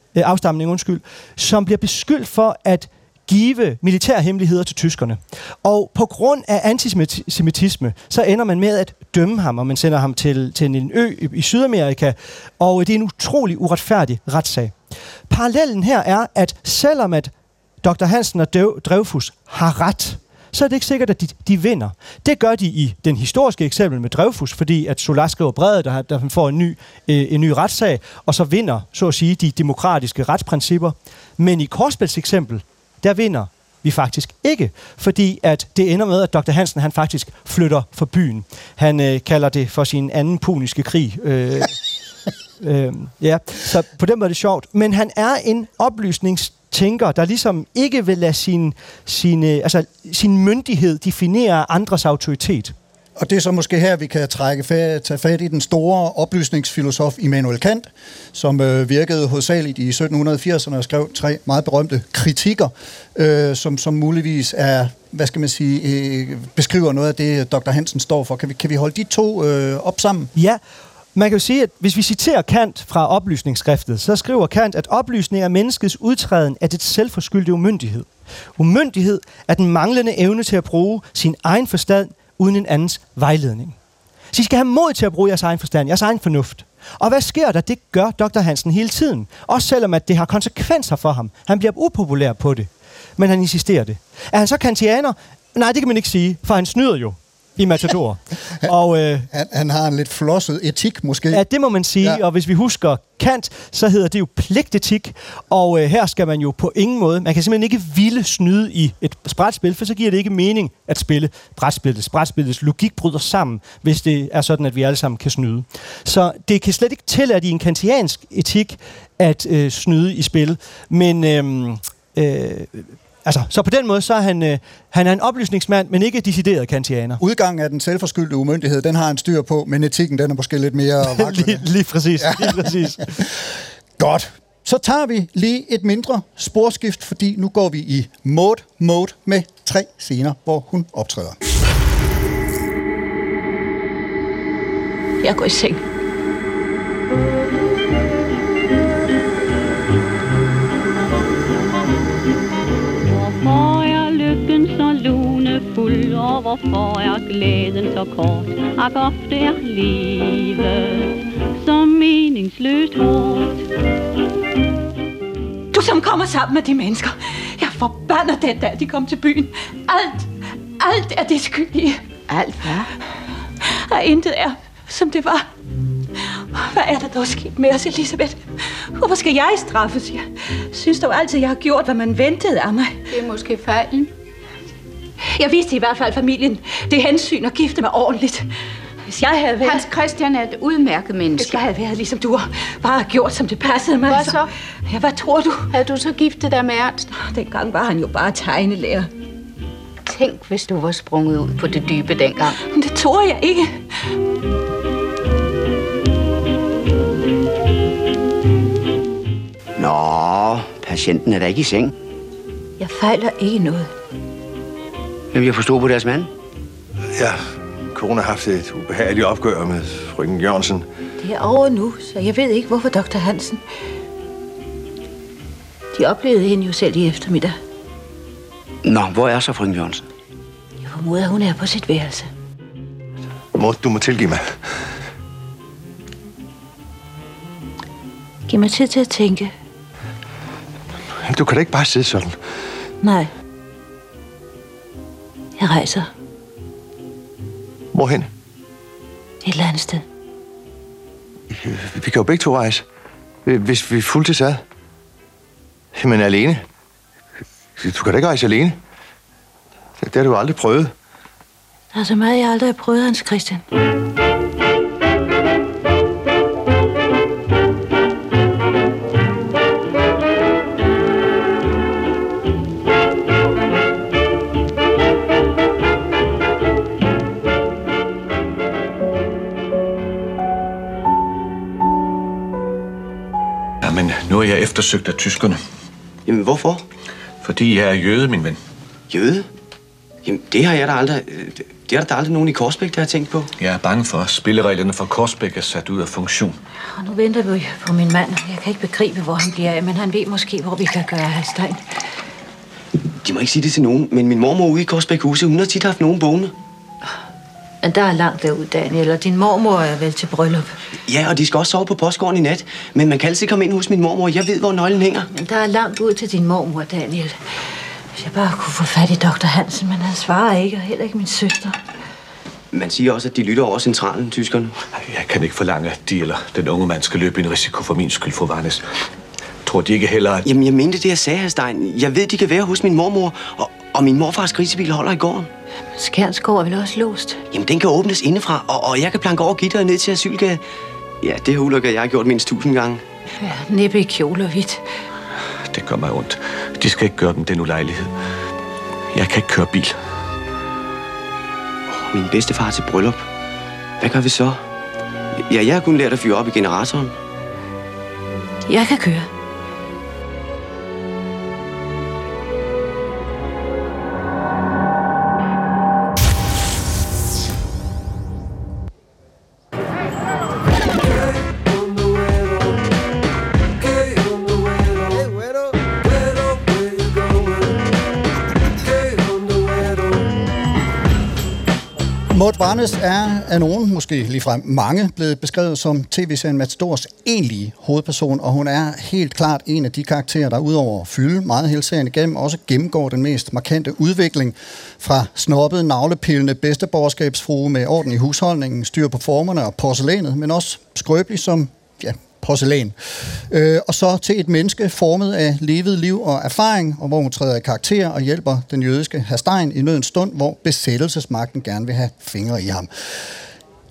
som bliver beskyldt for at give militærhemmeligheder til tyskerne. Og på grund af antisemitisme, så ender man med at dømme ham, og man sender ham til en ø i Sydamerika, og det er en utrolig uretfærdig retssag. Parallellen her er, at selvom at Dr. Hansen og Dreyfus har ret, så er det ikke sikkert, at de vinder. Det gør de i den historiske eksempel med Dreyfus, fordi at Zola skriver brevet, der får en ny retssag, og så vinder, så at sige, de demokratiske retsprincipper. Men i Korsbæls eksempel, der vinder vi faktisk ikke, fordi at det ender med, at Dr. Hansen han faktisk flytter fra byen. Han kalder det for sin anden puniske krig. Ja, så på den måde er det sjovt. Men han er en oplysningstænker, der ligesom ikke vil lade sin myndighed definere andres autoritet. Og det er så måske her, vi kan tage fat i den store oplysningsfilosof Immanuel Kant, som virkede hovedsageligt i 1780'erne og skrev 3 meget berømte kritikker, som muligvis er, beskriver noget af det, Dr. Hansen står for. Kan vi holde de 2 op sammen? Ja, man kan jo sige, at hvis vi citerer Kant fra oplysningsskriftet, så skriver Kant, at oplysning er menneskets udtræden af det selvforskyldte umyndighed. Umyndighed er den manglende evne til at bruge sin egen forstand uden en andens vejledning. Så I skal have mod til at bruge jeres egen forstand, jeres egen fornuft. Og hvad sker der? Det gør Dr. Hansen hele tiden. Også selvom at det har konsekvenser for ham. Han bliver upopulær på det. Men han insisterer det. Er han så kantianer? Nej, det kan man ikke sige, for han snyder jo i Matador. Og, han har en lidt flosset etik, måske. Ja, det må man sige. Ja. Og hvis vi husker Kant, så hedder det jo pligtetik. Og her skal man jo på ingen måde... Man kan simpelthen ikke ville snyde i et brætspil, for så giver det ikke mening at spille brætspillet. Brætspillets logik bryder sammen, hvis det er sådan, at vi alle sammen kan snyde. Så det kan slet ikke tillade i en kantiansk etik at snyde i spil. Men... Altså, så på den måde, så er han er en oplysningsmand, men ikke decideret kantianer. Udgangen af den selvforskyldte umyndighed, den har han styr på, men etikken, den er måske lidt mere vaklende. lige præcis, lige præcis. Godt. Så tager vi lige et mindre sporskift, fordi nu går vi i mode med 3 scener, hvor hun optræder. Jeg går i seng. Hvorfor er lykken så lunefuld, og hvorfor er glæden så kort? Ak, ofte er livet så meningsløst hårdt. Du som kommer sammen med de mennesker. Jeg forbander den dag, de kom til byen. Alt er det skyldige. Alt hvad? Og intet er, som det var. Hvad er der dog sket med os, Elisabeth? Hvorfor skal jeg straffes? Jeg synes dog altid, jeg har gjort, hvad man ventede af mig. Det er måske fejlen. Jeg viste i hvert fald familien det hensyn at gifte mig ordentligt. Hvis jeg havde været... Hans Christian er et udmærket menneske. Hvis jeg havde været ligesom du, bare gjort, som det passede mig. Hvad så? Ja, hvad tror du? Havde du så giftet dig med Ernst? Dengang var han jo bare tegnelærer. Tænk, hvis du var sprunget ud på det dybe dengang. Men det tror jeg ikke. Nå, patienten er da ikke i seng. Jeg fejler ikke noget. Jamen, jeg forstod på deres mand. Ja, kone har haft et ubehageligt opgør med frøken Jørgensen. Det er over nu, så jeg ved ikke, hvorfor Dr. Hansen. De oplevede hende jo selv i eftermiddag. Nå, hvor er så frøken Jørgensen? Jeg formoder, hun er på sit værelse. Du må tilgive mig. Giv mig tid til at tænke. Jamen, du kan da ikke bare sidde sådan. Nej. Jeg rejser. Hvorhen? Et eller andet sted. Vi kan jo begge to rejse. Hvis vi er fuldtidsad. Men alene. Du kan da ikke rejse alene. Det har du jo aldrig prøvet. Der er så meget, jeg aldrig har prøvet, Hans Christian. Men nu er jeg eftersøgt af tyskerne. Jamen, hvorfor? Fordi jeg er jøde, min ven. Jøde? Jamen, det har jeg da aldrig... Det er der aldrig nogen i Korsbæk, der har tænkt på. Jeg er bange for, at spillereglerne for Korsbæk er sat ud af funktion. Og nu venter vi på min mand. Jeg kan ikke begribe, hvor han bliver af, men han ved måske, hvor vi kan gøre Halstein. De må ikke sige det til nogen, men min mormor ude i Korsbæk huset, hun har tit haft nogen boende. Men der er langt derud, Daniel, og din mormor er vel til bryllup. Ja, og de skal også sove på postgården i nat. Men man kan altid komme ind hos min mormor. Jeg ved, hvor nøglen hænger. Men der er langt ud til din mormor, Daniel. Hvis jeg bare kunne få fat i Dr. Hansen, men han svarer ikke, og heller ikke min søster. Man siger også, at de lytter over centralen, tyskerne. Jeg kan ikke forlange, at de eller den unge mand skal løbe en risiko for min skyld, fru Varnes. Tror de ikke heller, at... Jamen, jeg mente det, jeg sagde, Halstein. Jeg ved, de kan være hos min mormor, og min morfars grisebil holder i gården. Skærnsgård er vel også låst? Jamen, den kan åbnes indefra, og jeg kan planke over gitteret ned til Asylgade. Ja, det har ulykker jeg har gjort mindst 1000 gange. Ja, næppe i kjole og hvidt. Det gør mig ondt. De skal ikke gøre dem den ulejlighed. Jeg kan ikke køre bil. Min bedstefar til bryllup. Hvad gør vi så? Ja, jeg har kun lært at fyre op i generatoren. Jeg kan køre. Maud Varnes er af nogen, måske ligefrem mange, blevet beskrevet som tv-serien Matadors egentlige hovedperson, og hun er helt klart en af de karakterer, der udover at fylde meget hele serien igennem, også gennemgår den mest markante udvikling fra snobbet, navlepillende bedsteborgerskabsfrue med orden i husholdningen, styr på formerne og porcelænet, men også skrøbelig som, ja, porcelæn. Og så til et menneske formet af levet liv og erfaring, og hvor hun træder i karakter og hjælper den jødiske Halstein i nødens stund, hvor besættelsesmagten gerne vil have fingre i ham.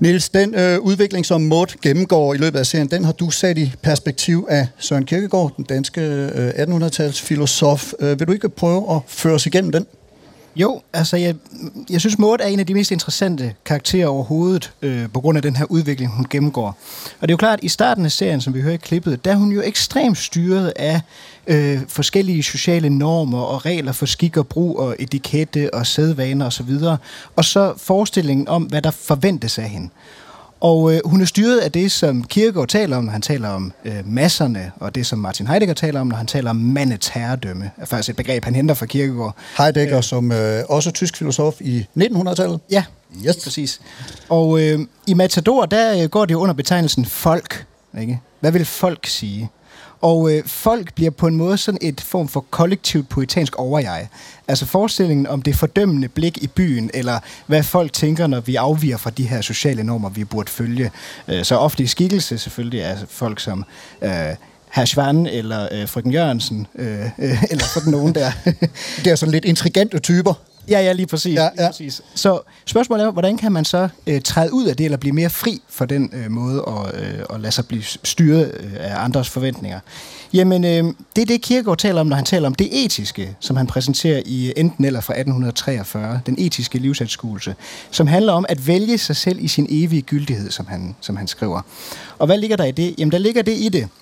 Niels, den udvikling, som Maud gennemgår i løbet af serien, den har du sat i perspektiv af Søren Kierkegaard, den danske 1800-tals filosof. Vil du ikke prøve at føre os igennem den? Jo, altså jeg synes, Maud er en af de mest interessante karakterer overhovedet, på grund af den her udvikling, hun gennemgår. Og det er jo klart, at i starten af serien, som vi hører i klippet, der er hun jo ekstremt styret af forskellige sociale normer og regler for skik og brug og etikette og sædvaner osv. Og så forestillingen om, hvad der forventes af hende. Og hun er styret af det, som Kierkegaard taler om, når han taler om masserne, og det, som Martin Heidegger taler om, når han taler om mandets herredømme. Det er faktisk et begreb, han henter fra Kierkegaard. Heidegger, som også tysk filosof i 1900-tallet. Ja, yes. Præcis. Og i Matador, der går det jo under betegnelsen folk. Ikke? Hvad vil folk sige? Og folk bliver på en måde sådan et form for kollektivt poetansk overjeg. Altså forestillingen om det fordømmende blik i byen, eller hvad folk tænker, når vi afviger fra de her sociale normer, vi burde følge. Så ofte i skikkelse selvfølgelig er folk som Herr Schwann eller frøken Jørgensen, eller sådan nogen der. Det er sådan lidt intrigante typer. Ja, lige præcis. Ja. Lige præcis. Så spørgsmålet er, hvordan kan man så træde ud af det, eller blive mere fri for den måde at lade sig blive styret af andres forventninger? Jamen, det er det, Kierkegaard taler om, når han taler om det etiske, som han præsenterer i Enten eller fra 1843, den etiske livsanskuelse, som handler om at vælge sig selv i sin evige gyldighed, som han skriver. Og hvad ligger der i det? Jamen, der ligger det i det,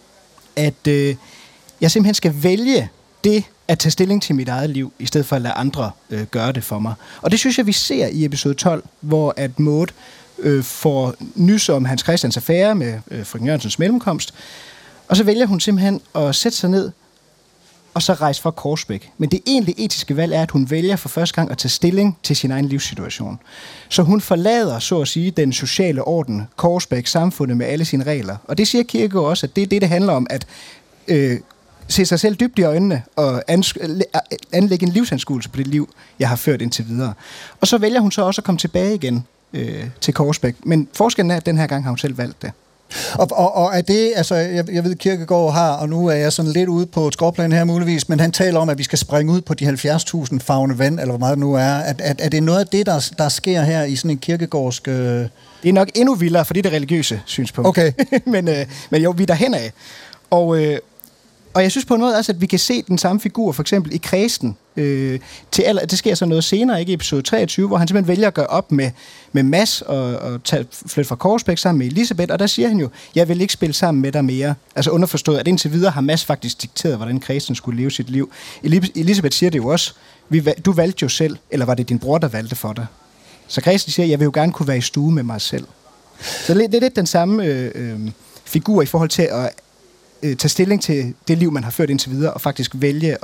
at jeg simpelthen skal vælge det at tage stilling til mit eget liv, i stedet for at lade andre gøre det for mig. Og det synes jeg, vi ser i episode 12, hvor at Maud får nys om Hans Christians affære med frøken Jørgensens mellemkomst, og så vælger hun simpelthen at sætte sig ned, og så rejse fra Korsbæk. Men det egentlige etiske valg er, at hun vælger for første gang at tage stilling til sin egen livssituation. Så hun forlader, så at sige, den sociale orden, Korsbæk, samfundet med alle sine regler. Og det siger Kierkegaard også, at det er det handler om, at se sig selv dybt i øjnene og anlægge en livsanskuelse på det liv, jeg har ført indtil videre. Og så vælger hun så også at komme tilbage igen til Korsbæk. Men forskellen er, at den her gang har hun selv valgt det. Og er det, altså, jeg ved, Kierkegaard har, og nu er jeg sådan lidt ude på et skråplan her muligvis, men han taler om, at vi skal springe ud på de 70.000 favne vand, eller hvor meget det nu er. Er det noget af det, der sker her i sådan en kierkegaardsk... Det er nok endnu vildere, for det er det religiøse synspunkt. Okay. men jo, vi er derhen af. Og jeg synes på en måde også, at vi kan se den samme figur, for eksempel i Kresten. Det sker så noget senere, ikke i episode 23, hvor han simpelthen vælger at gøre op med Mads og flytte fra Korsbæk sammen med Elisabeth. Og der siger han jo, jeg vil ikke spille sammen med dig mere. Altså underforstået, at indtil videre har Mads faktisk dikteret, hvordan Kresten skulle leve sit liv. Elisabeth siger det jo også, du valgte jo selv, eller var det din bror, der valgte for dig? Så Kresten siger, jeg vil jo gerne kunne være i stue med mig selv. Så det er lidt den samme figur i forhold til at tage stilling til det liv, man har ført indtil videre, og faktisk vælge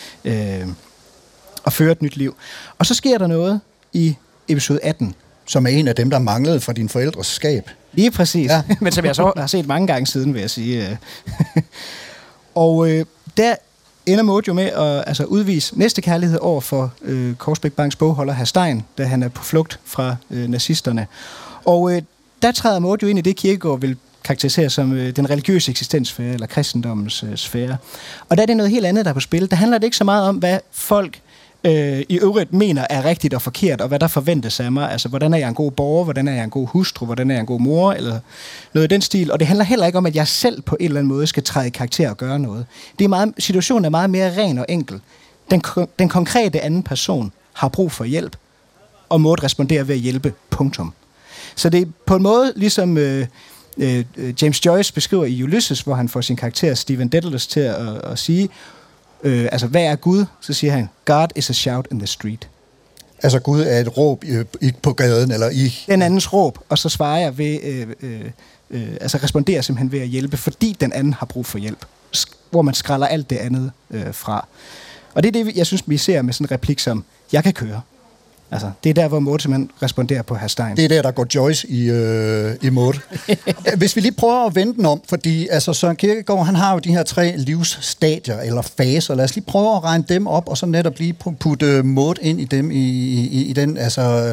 at føre et nyt liv. Og så sker der noget i episode 18. Som er en af dem, der manglede fra din forældres skab. Lige præcis, ja. Men som jeg så har set mange gange siden, vil jeg sige. Og der ender Maud jo med at udvise næste kærlighed over for Korsbæk Banks bogholder Herr Stein, da han er på flugt fra nazisterne. Og der træder Maud jo ind i det, Kierkegaard vil karakteriserer som den religiøse eksistenssfære, eller kristendommens sfære. Og der er det noget helt andet, der er på spil. Der handler det ikke så meget om, hvad folk i øvrigt mener er rigtigt og forkert, og hvad der forventes af mig. Altså, hvordan er jeg en god borger, hvordan er jeg en god hustru, hvordan er jeg en god mor, eller noget i den stil. Og det handler heller ikke om, at jeg selv på en eller anden måde skal træde i karakter og gøre noget. Situationen er meget mere ren og enkel. Den konkrete anden person har brug for hjælp, og Maud responderer ved at hjælpe. Punktum. Så det er på en måde ligesom... James Joyce beskriver i Ulysses, hvor han får sin karakter Stephen Dedalus til at sige, hvad er Gud? Så siger han, God is a shout in the street. Altså Gud er et råb på gaden, eller i... Den andens råb, og så svarer jeg ved, responderer simpelthen ved at hjælpe, fordi den anden har brug for hjælp. Hvor man skræller alt det andet fra. Og det er det, jeg synes, vi ser med sådan en replik som, jeg kan køre. Altså, det er der, hvor Maud simpelthen responderer på Herr Stein. Det er der går Joyce i Maud. Hvis vi lige prøver at vende den om, fordi altså, Søren Kierkegaard, han har jo de her 3 livsstadier eller faser. Lad os lige prøve at regne dem op, og så netop lige putte Maud ind i dem, i den, altså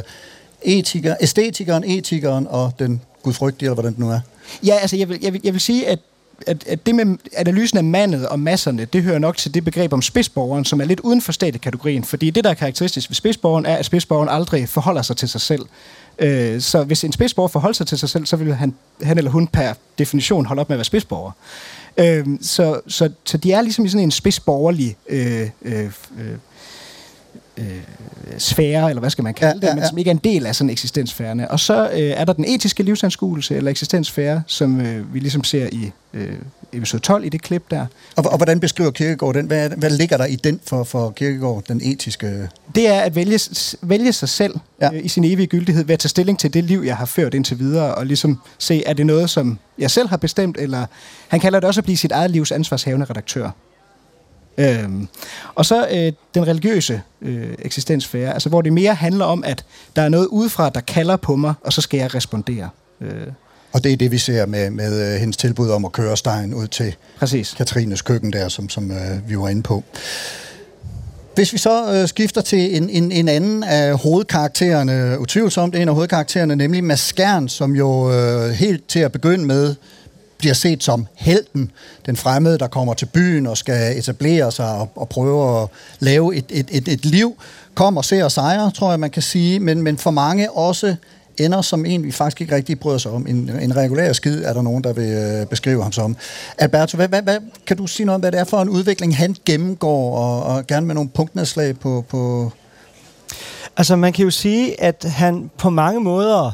æstetikeren, etikeren og den gudfrygtige, eller hvordan det nu er. Ja, altså jeg vil sige, at at det med analysen af mandet og masserne, det hører nok til det begreb om spidsborgeren, som er lidt uden for stadikategorien, fordi det, der er karakteristisk ved spidsborgeren, er, at spidsborgeren aldrig forholder sig til sig selv. Så hvis en spidsborger forholder sig til sig selv, så vil han eller hun per definition holde op med at være spidsborger. Så de er ligesom i sådan en spidsborgerlig sfære, eller hvad skal man kalde det, men som ikke er en del af sådan eksistensfærene. Og så er der den etiske livsanskuelse, eller eksistensfære, som vi ligesom ser i episode 12 i det klip der. Og hvordan beskriver Kierkegaard den? Hvad ligger der i den for Kierkegaard, den etiske? Det er at vælge sig selv i sin evige gyldighed, ved at tage stilling til det liv, jeg har ført indtil videre, og ligesom se, er det noget, som jeg selv har bestemt, eller han kalder det også at blive sit eget livs ansvarshavende redaktør. Og så den religiøse eksistensfære, altså hvor det mere handler om, at der er noget udefra, der kalder på mig, og så skal jeg respondere. Og det er det, vi ser med hendes tilbud om at køre Stein ud til Katrines køkken der, som vi var inde på. Hvis vi så skifter til en anden af hovedkaraktererne, utvivlsomt en af hovedkaraktererne, nemlig Mads Skjern, som jo helt til at begynde med bliver set som helten, den fremmede, der kommer til byen og skal etablere sig og prøve at lave et liv, kommer og ser og sejrer, tror jeg, man kan sige, men for mange også ender som en, vi faktisk ikke rigtig bryder sig om. En regulær skid er der nogen, der vil beskrive ham som. Alberto, hvad kan du sige noget om, hvad det er for en udvikling, han gennemgår, og gerne med nogle punktnedslag på... Altså, man kan jo sige, at han på mange måder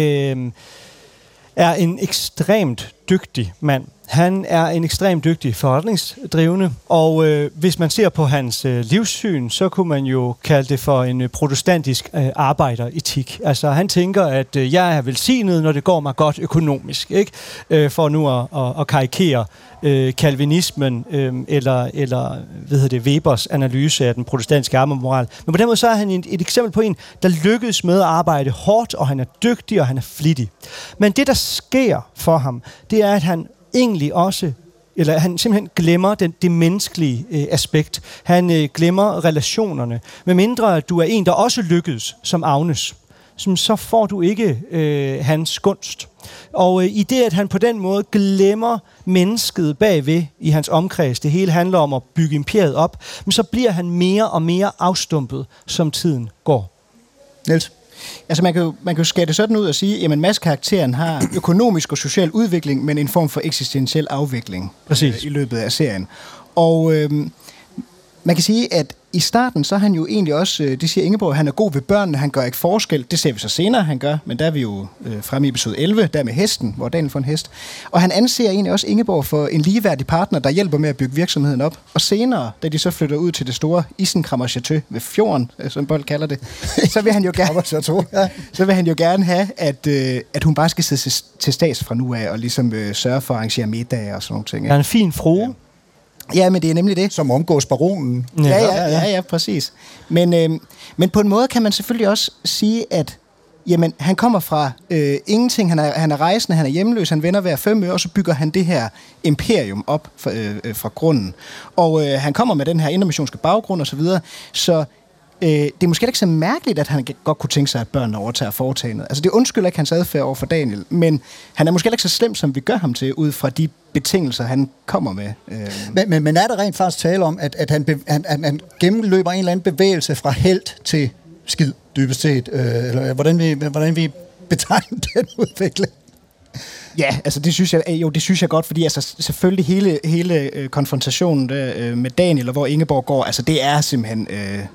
er en ekstremt dygtig mand. Han er en ekstremt dygtig forretningsdrivende, og hvis man ser på hans livssyn, så kunne man jo kalde det for en protestantisk arbejderetik. Altså han tænker, at jeg er velsignet, når det går mig godt økonomisk, ikke? For nu at karikere kalvinismen eller Webers analyse af den protestantiske arbejdermoral. Men på den måde så er han et eksempel på en, der lykkedes med at arbejde hårdt, og han er dygtig, og han er flittig. Men det, der sker for ham, det er, at han egentlig også, eller han simpelthen glemmer det menneskelige aspekt. Han glemmer relationerne. Med mindre at du er en, der også lykkedes som Agnes, så får du ikke hans gunst. Og i det, at han på den måde glemmer mennesket bagved i hans omkreds, det hele handler om at bygge imperiet op, men så bliver han mere og mere afstumpet, som tiden går. Niels? Altså man kan jo skære det sådan ud og sige, jamen Mads-karakteren har økonomisk og social udvikling, men en form for eksistentiel afvikling i løbet af serien. Og man kan sige, at i starten, så er han jo egentlig også, det siger Ingeborg, han er god ved børnene, han gør ikke forskel. Det ser vi så senere, han gør, men der er vi jo fremme i episode 11, der med hesten, hvor Daniel får en hest. Og han anser egentlig også Ingeborg for en ligeværdig partner, der hjælper med at bygge virksomheden op. Og senere, da de så flytter ud til det store Isenkrammer Chateau ved fjorden, som Bold kalder det, så vil han jo gerne have, at hun bare skal sidde til stads fra nu af, og ligesom sørge for at arrangere middage og sådan nogle ting. Han er en fin frue. Ja, men det er nemlig det. Som omgås baronen. Ja, præcis. Men på en måde kan man selvfølgelig også sige, at jamen, han kommer fra ingenting, han er rejsende, han er hjemløs, han vender hver 5 år, og så bygger han det her imperium op fra grunden. Og han kommer med den her intermissionske baggrund og så videre, så det er måske ikke så mærkeligt, at han godt kunne tænke sig, at børnene overtager foretagendet. Altså det undskylder ikke hans adfærd over for Daniel, men han er måske ikke så slem, som vi gør ham til, ud fra de betingelser, han kommer med. Men er der rent faktisk tale om, at han gennemløber en eller anden bevægelse fra helt til skid, dybest set? Eller hvordan vi betegner den udvikling? Ja, altså det synes jeg godt, fordi altså selvfølgelig hele konfrontationen med Daniel, og hvor Ingeborg går, altså det er simpelthen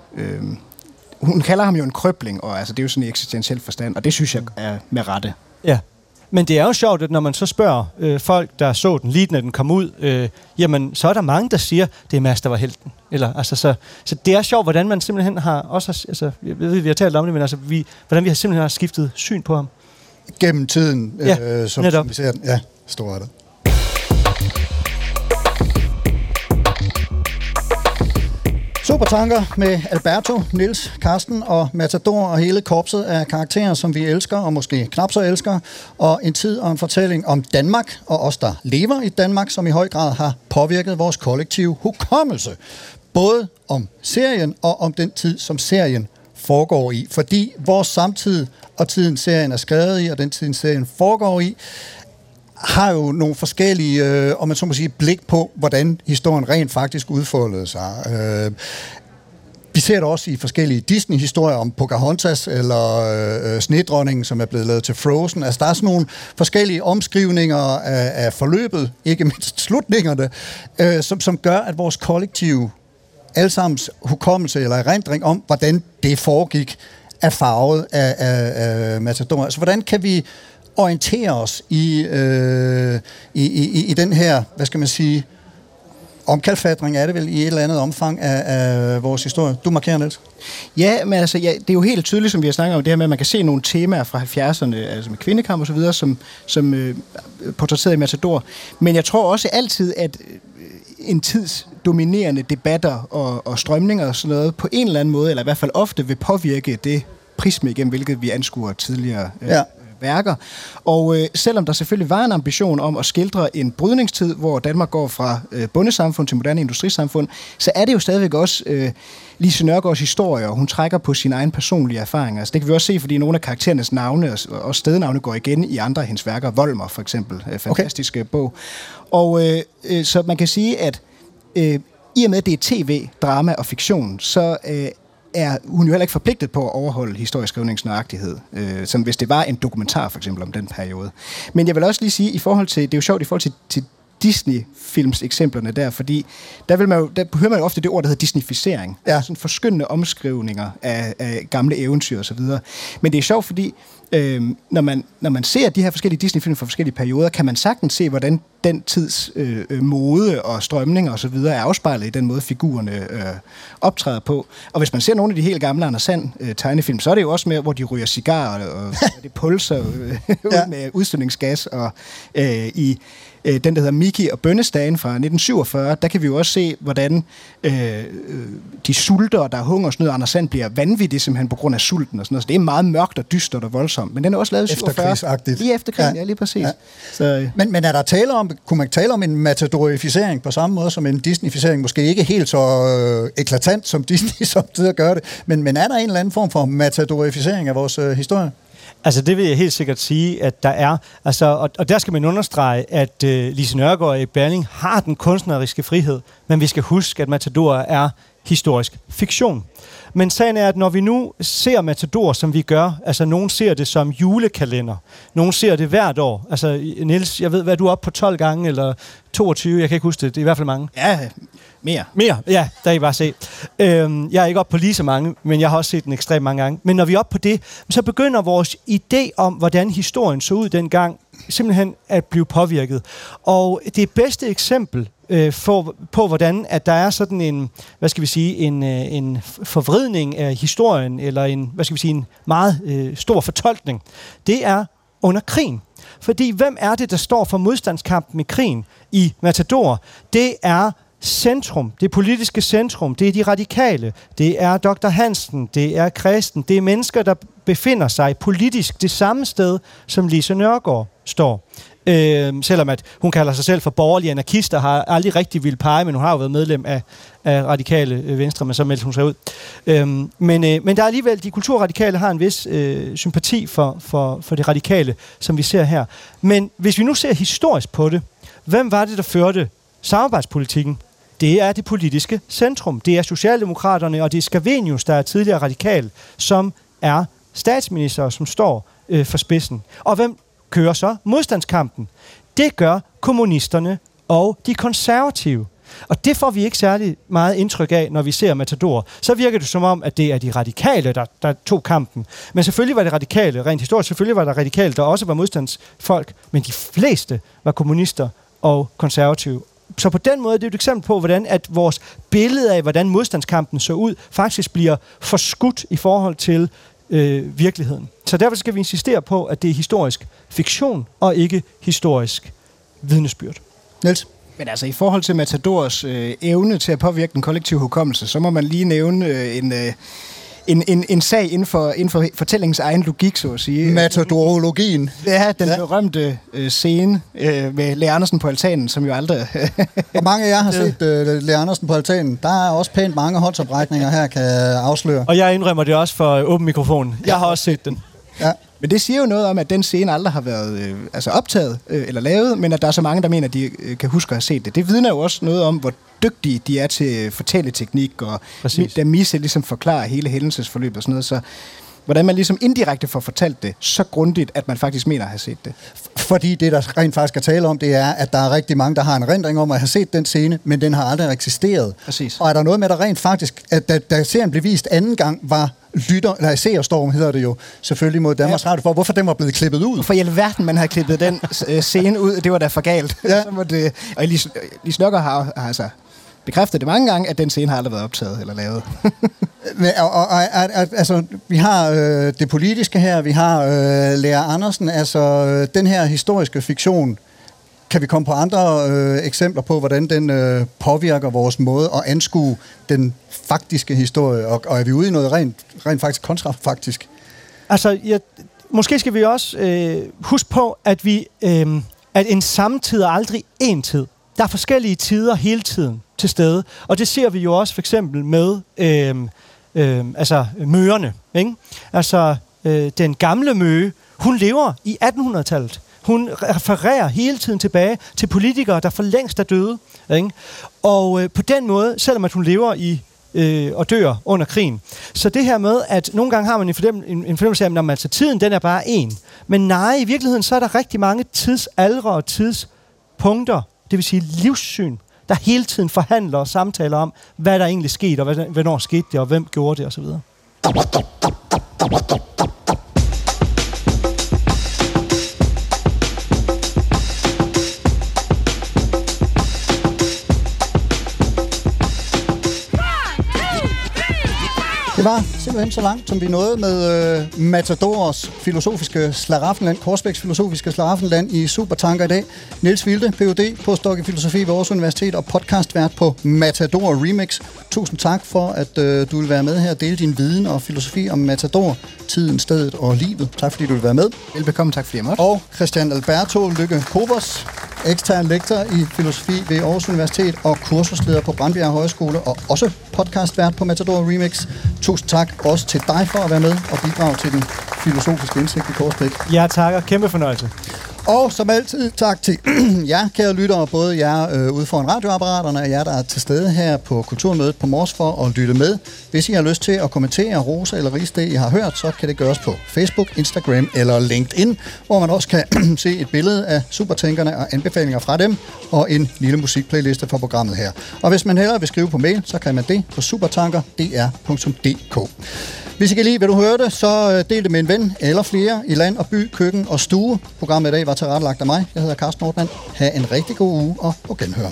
hun kalder ham jo en krøbling, og altså det er jo sådan en eksistentiel forstand, og det synes jeg er med rette. Ja. Men det er jo sjovt, at når man så spørger folk, der så den lige, når den kom ud, jamen, så er der mange, der siger, det er Mads, der var helten. Eller, altså, så det er sjovt, hvordan man simpelthen har også, altså, jeg ved, vi har talt om det, men altså, hvordan vi har simpelthen har skiftet syn på ham. Gennem tiden, som vi ser den. Ja, stor er det. Supertanker med Alberto, Niels, Karsten og Matador og hele korpset af karakterer, som vi elsker og måske knap så elsker. Og en tid og en fortælling om Danmark og os, der lever i Danmark, som i høj grad har påvirket vores kollektive hukommelse. Både om serien og om den tid, som serien foregår i. Fordi vores samtid og tiden serien er skrevet i, og den tiden serien foregår i, har jo nogle forskellige, om man så må sige, blik på, hvordan historien rent faktisk udfoldede sig. Vi ser det også i forskellige Disney-historier om Pocahontas eller Snedronningen, som er blevet lavet til Frozen. Altså, der er sådan nogle forskellige omskrivninger af forløbet, ikke mindst slutningerne, som gør, at vores kollektive allesammens hukommelse eller erindring om, hvordan det foregik, er farvet af Matador. Altså, hvordan kan vi orientere os i den her, hvad skal man sige, omkalfatring er det vel i et eller andet omfang af vores historie. Du markerer, Niels. Ja, men altså, det er jo helt tydeligt, som vi har snakket om det her med, at man kan se nogle temaer fra 70'erne, altså med kvindekamp og så videre, som portrætteret i Matador. Men jeg tror også altid, at en tids dominerende debatter og strømninger og sådan noget, på en eller anden måde, eller i hvert fald ofte, vil påvirke det prisme, igennem hvilket vi anskuer tidligere værker. Og selvom der selvfølgelig var en ambition om at skildre en brydningstid, hvor Danmark går fra bondesamfund til moderne industrisamfund, så er det jo stadigvæk også Lise Nørgaards historie, og hun trækker på sine egne personlige erfaringer. Altså, det kan vi også se, fordi nogle af karakterernes navne og stednavne går igen i andre af hendes værker. Volmer for eksempel, fantastiske bog. Og så man kan sige, at i og med, at det er tv, drama og fiktion, så er hun jo heller ikke forpligtet på at overholde historieskrivningens nøjagtighed, som hvis det var en dokumentar for eksempel om den periode. Men jeg vil også lige sige, i forhold til, det er jo sjovt i forhold til Disney-films eksemplerne der, fordi der hører man jo ofte det ord, der hedder disneyficering. Ja. Sådan forskyndende omskrivninger af gamle eventyr og så videre. Men det er sjovt, fordi når man ser de her forskellige Disney-film fra forskellige perioder, kan man sagtens se, hvordan den tids mode og strømninger og så videre er afspejlet i den måde, figurerne optræder på. Og hvis man ser nogle af de helt gamle Anders Sand tegnefilm, så er det jo også med, hvor de ryger cigarer og det pulser ud med udstillingsgas og i den, der hedder Mickey og Bønnestagen fra 1947, der kan vi jo også se, hvordan de sulter, og der er hungersnød, og Anders Sand bliver vanvittig simpelthen på grund af sulten og sådan noget. Så det er meget mørkt og dystert og voldsomt, men den er også lavet i 47. Lige efter krigen, ja, lige præcis. Ja. Så, men er der tale om, kunne man tale om en matadorificering på samme måde som en Disneyficering? Måske ikke helt så eklatant som Disney samtidig gør det, men er der en eller anden form for matadorificering af vores historie? Altså, det vil jeg helt sikkert sige, at der er. Altså, og der skal man understrege, at Lise Nørgaard og Erik Balling har den kunstneriske frihed, men vi skal huske, at Matador er historisk fiktion. Men sagen er, at når vi nu ser Matador, som vi gør, altså nogen ser det som julekalender, nogen ser det hvert år. Altså, Niels, jeg ved, hvad du er oppe på 12 gange, eller 22, jeg kan ikke huske det, det er i hvert fald mange. Ja, mere, ja, der kan I bare se. Jeg er ikke oppe på lige så mange, men jeg har også set den ekstremt mange gange. Men når vi er oppe på det, så begynder vores idé om, hvordan historien så ud dengang, simpelthen at blive påvirket. Og det bedste eksempel på, hvordan at der er sådan en, hvad skal vi sige, en forvridning af historien, eller en meget stor fortolkning, det er under krigen. Fordi hvem er det, der står for modstandskampen i krigen i Matador? Det er centrum, det politiske centrum, det er de radikale, det er Dr. Hansen, det er Christen, det er mennesker, der befinder sig politisk det samme sted, som Lise Nørgaard står. Selvom at hun kalder sig selv for borgerlig anarkist og har aldrig rigtig ville pege, men hun har jo været medlem af radikale venstre, men så meldte hun sig ud. Men der er alligevel, de kulturradikale har en vis sympati for det radikale, som vi ser her. Men hvis vi nu ser historisk på det, hvem var det, der førte samarbejdspolitikken? Det er det politiske centrum. Det er Socialdemokraterne, og det er Scavenius, der er tidligere radikal, som er statsminister, som står for spidsen. Og hvem kører så modstandskampen? Det gør kommunisterne og de konservative. Og det får vi ikke særlig meget indtryk af, når vi ser Matador. Så virker det som om, at det er de radikale, der tog kampen. Men selvfølgelig var det radikale, rent historisk, selvfølgelig var der radikale, der også var modstandsfolk, men de fleste var kommunister og konservative. Så på den måde det er det et eksempel på, hvordan at vores billede af, hvordan modstandskampen så ud, faktisk bliver forskudt i forhold til virkeligheden. Så derfor skal vi insistere på, at det er historisk fiktion og ikke historisk vidnesbyrd. Niels? Men altså i forhold til Matadors evne til at påvirke den kollektive hukommelse, så må man lige nævne en sag inden for fortællingens egen logik, så at sige. Matadorologien. Ja, den berømte scene med Lea Andersen på altanen, som jo aldrig... Og mange af jer har set Lea Andersen på altanen. Der er også pænt mange håndsoprækninger her, kan afsløre. Og jeg indrømmer det også for åben mikrofon. Jeg har også set den. Ja. Men det siger jo noget om, at den scene aldrig har været optaget eller lavet, men at der er så mange, der mener, at de kan huske at have set det. Det vidner jo også noget om, hvor dygtige de er til fortælleteknik, og da Misse ligesom forklarer hele hændelsesforløbet og sådan noget, så hvordan man ligesom indirekte får fortalt det så grundigt, at man faktisk mener at have set det. Fordi det, der rent faktisk skal tale om, det er, at der er rigtig mange, der har en erindring om at have set den scene, men den har aldrig eksisteret. Præcis. Og er der noget med, der rent faktisk, at da serien blev vist anden gang, var seerstorm hedder det jo, selvfølgelig mod Danmarks Radio, for hvorfor den var blevet klippet ud. For i alverden, man havde klippet den scene ud, det var da for galt. Ja. Så må det, og Lise Nørgaard har altså bekræftet det mange gange, at den scene har aldrig været optaget eller lavet. Altså, vi har det politiske her, vi har Lea Andersen, altså den her historiske fiktion. Kan vi komme på andre eksempler på, hvordan den påvirker vores måde at anskue den faktiske historie, og er vi ude i noget rent faktisk kontrafaktisk? Altså, måske skal vi også huske på, at at en samtid er aldrig én tid. Der er forskellige tider hele tiden til stede, og det ser vi jo også for eksempel med møerne. Ikke? Altså, den gamle møge, hun lever i 1800-tallet. Hun refererer hele tiden tilbage til politikere, der for længst er døde. Ikke? Og på den måde, selvom at hun lever og dør under krigen. Så det her med, at nogle gange har man en fornemmelse af, at tiden den er bare én. Men nej, i virkeligheden så er der rigtig mange tidsaldre og tidspunkter, det vil sige livssyn, der hele tiden forhandler og samtaler om, hvad der egentlig skete, og hvornår skete det, og hvem gjorde det, osv. Det var simpelthen så langt, som vi nåede med Matadors filosofiske slaraffenland, Korsbæks filosofiske slaraffenland i Supertanker i dag. Niels Wilde, Ph.D., postdoc i filosofi ved Aarhus Universitet og podcastvært på Matador Remix. Tusind tak for, at du vil være med her og dele din viden og filosofi om Matador, tiden, stedet og livet. Tak fordi du vil være med. Velbekomme, tak fordi jeg måtte. Og Christian Alberto Lykke Kobos, ekstern lektor i filosofi ved Aarhus Universitet og kursusleder på Brandbjerg Højskole og også podcastvært på Matador Remix. Tusind tak også til dig for at være med og bidrage til den filosofiske indsigt i Korsbæk. Ja, tak, og kæmpe fornøjelse. Og som altid, tak til jer, kære lyttere, både jer ude foran radioapparaterne og jer, der er til stede her på Kulturmødet på Mors for at lytte med. Hvis I har lyst til at kommentere, rose eller rise det, I har hørt, så kan det gøres på Facebook, Instagram eller LinkedIn, hvor man også kan se et billede af supertænkerne og anbefalinger fra dem, og en lille musikplayliste for programmet her. Og hvis man hellere vil skrive på mail, så kan man det på supertanker.dr.dk. Hvis I kan lide, hvad du hørte, så del det med en ven eller flere i land og by, køkken og stue. Programmet i dag var tilrettelagt af mig. Jeg hedder Carsten Nordmann. Ha' en rigtig god uge og på genhør.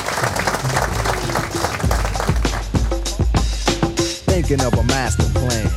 Thinking of a master plan.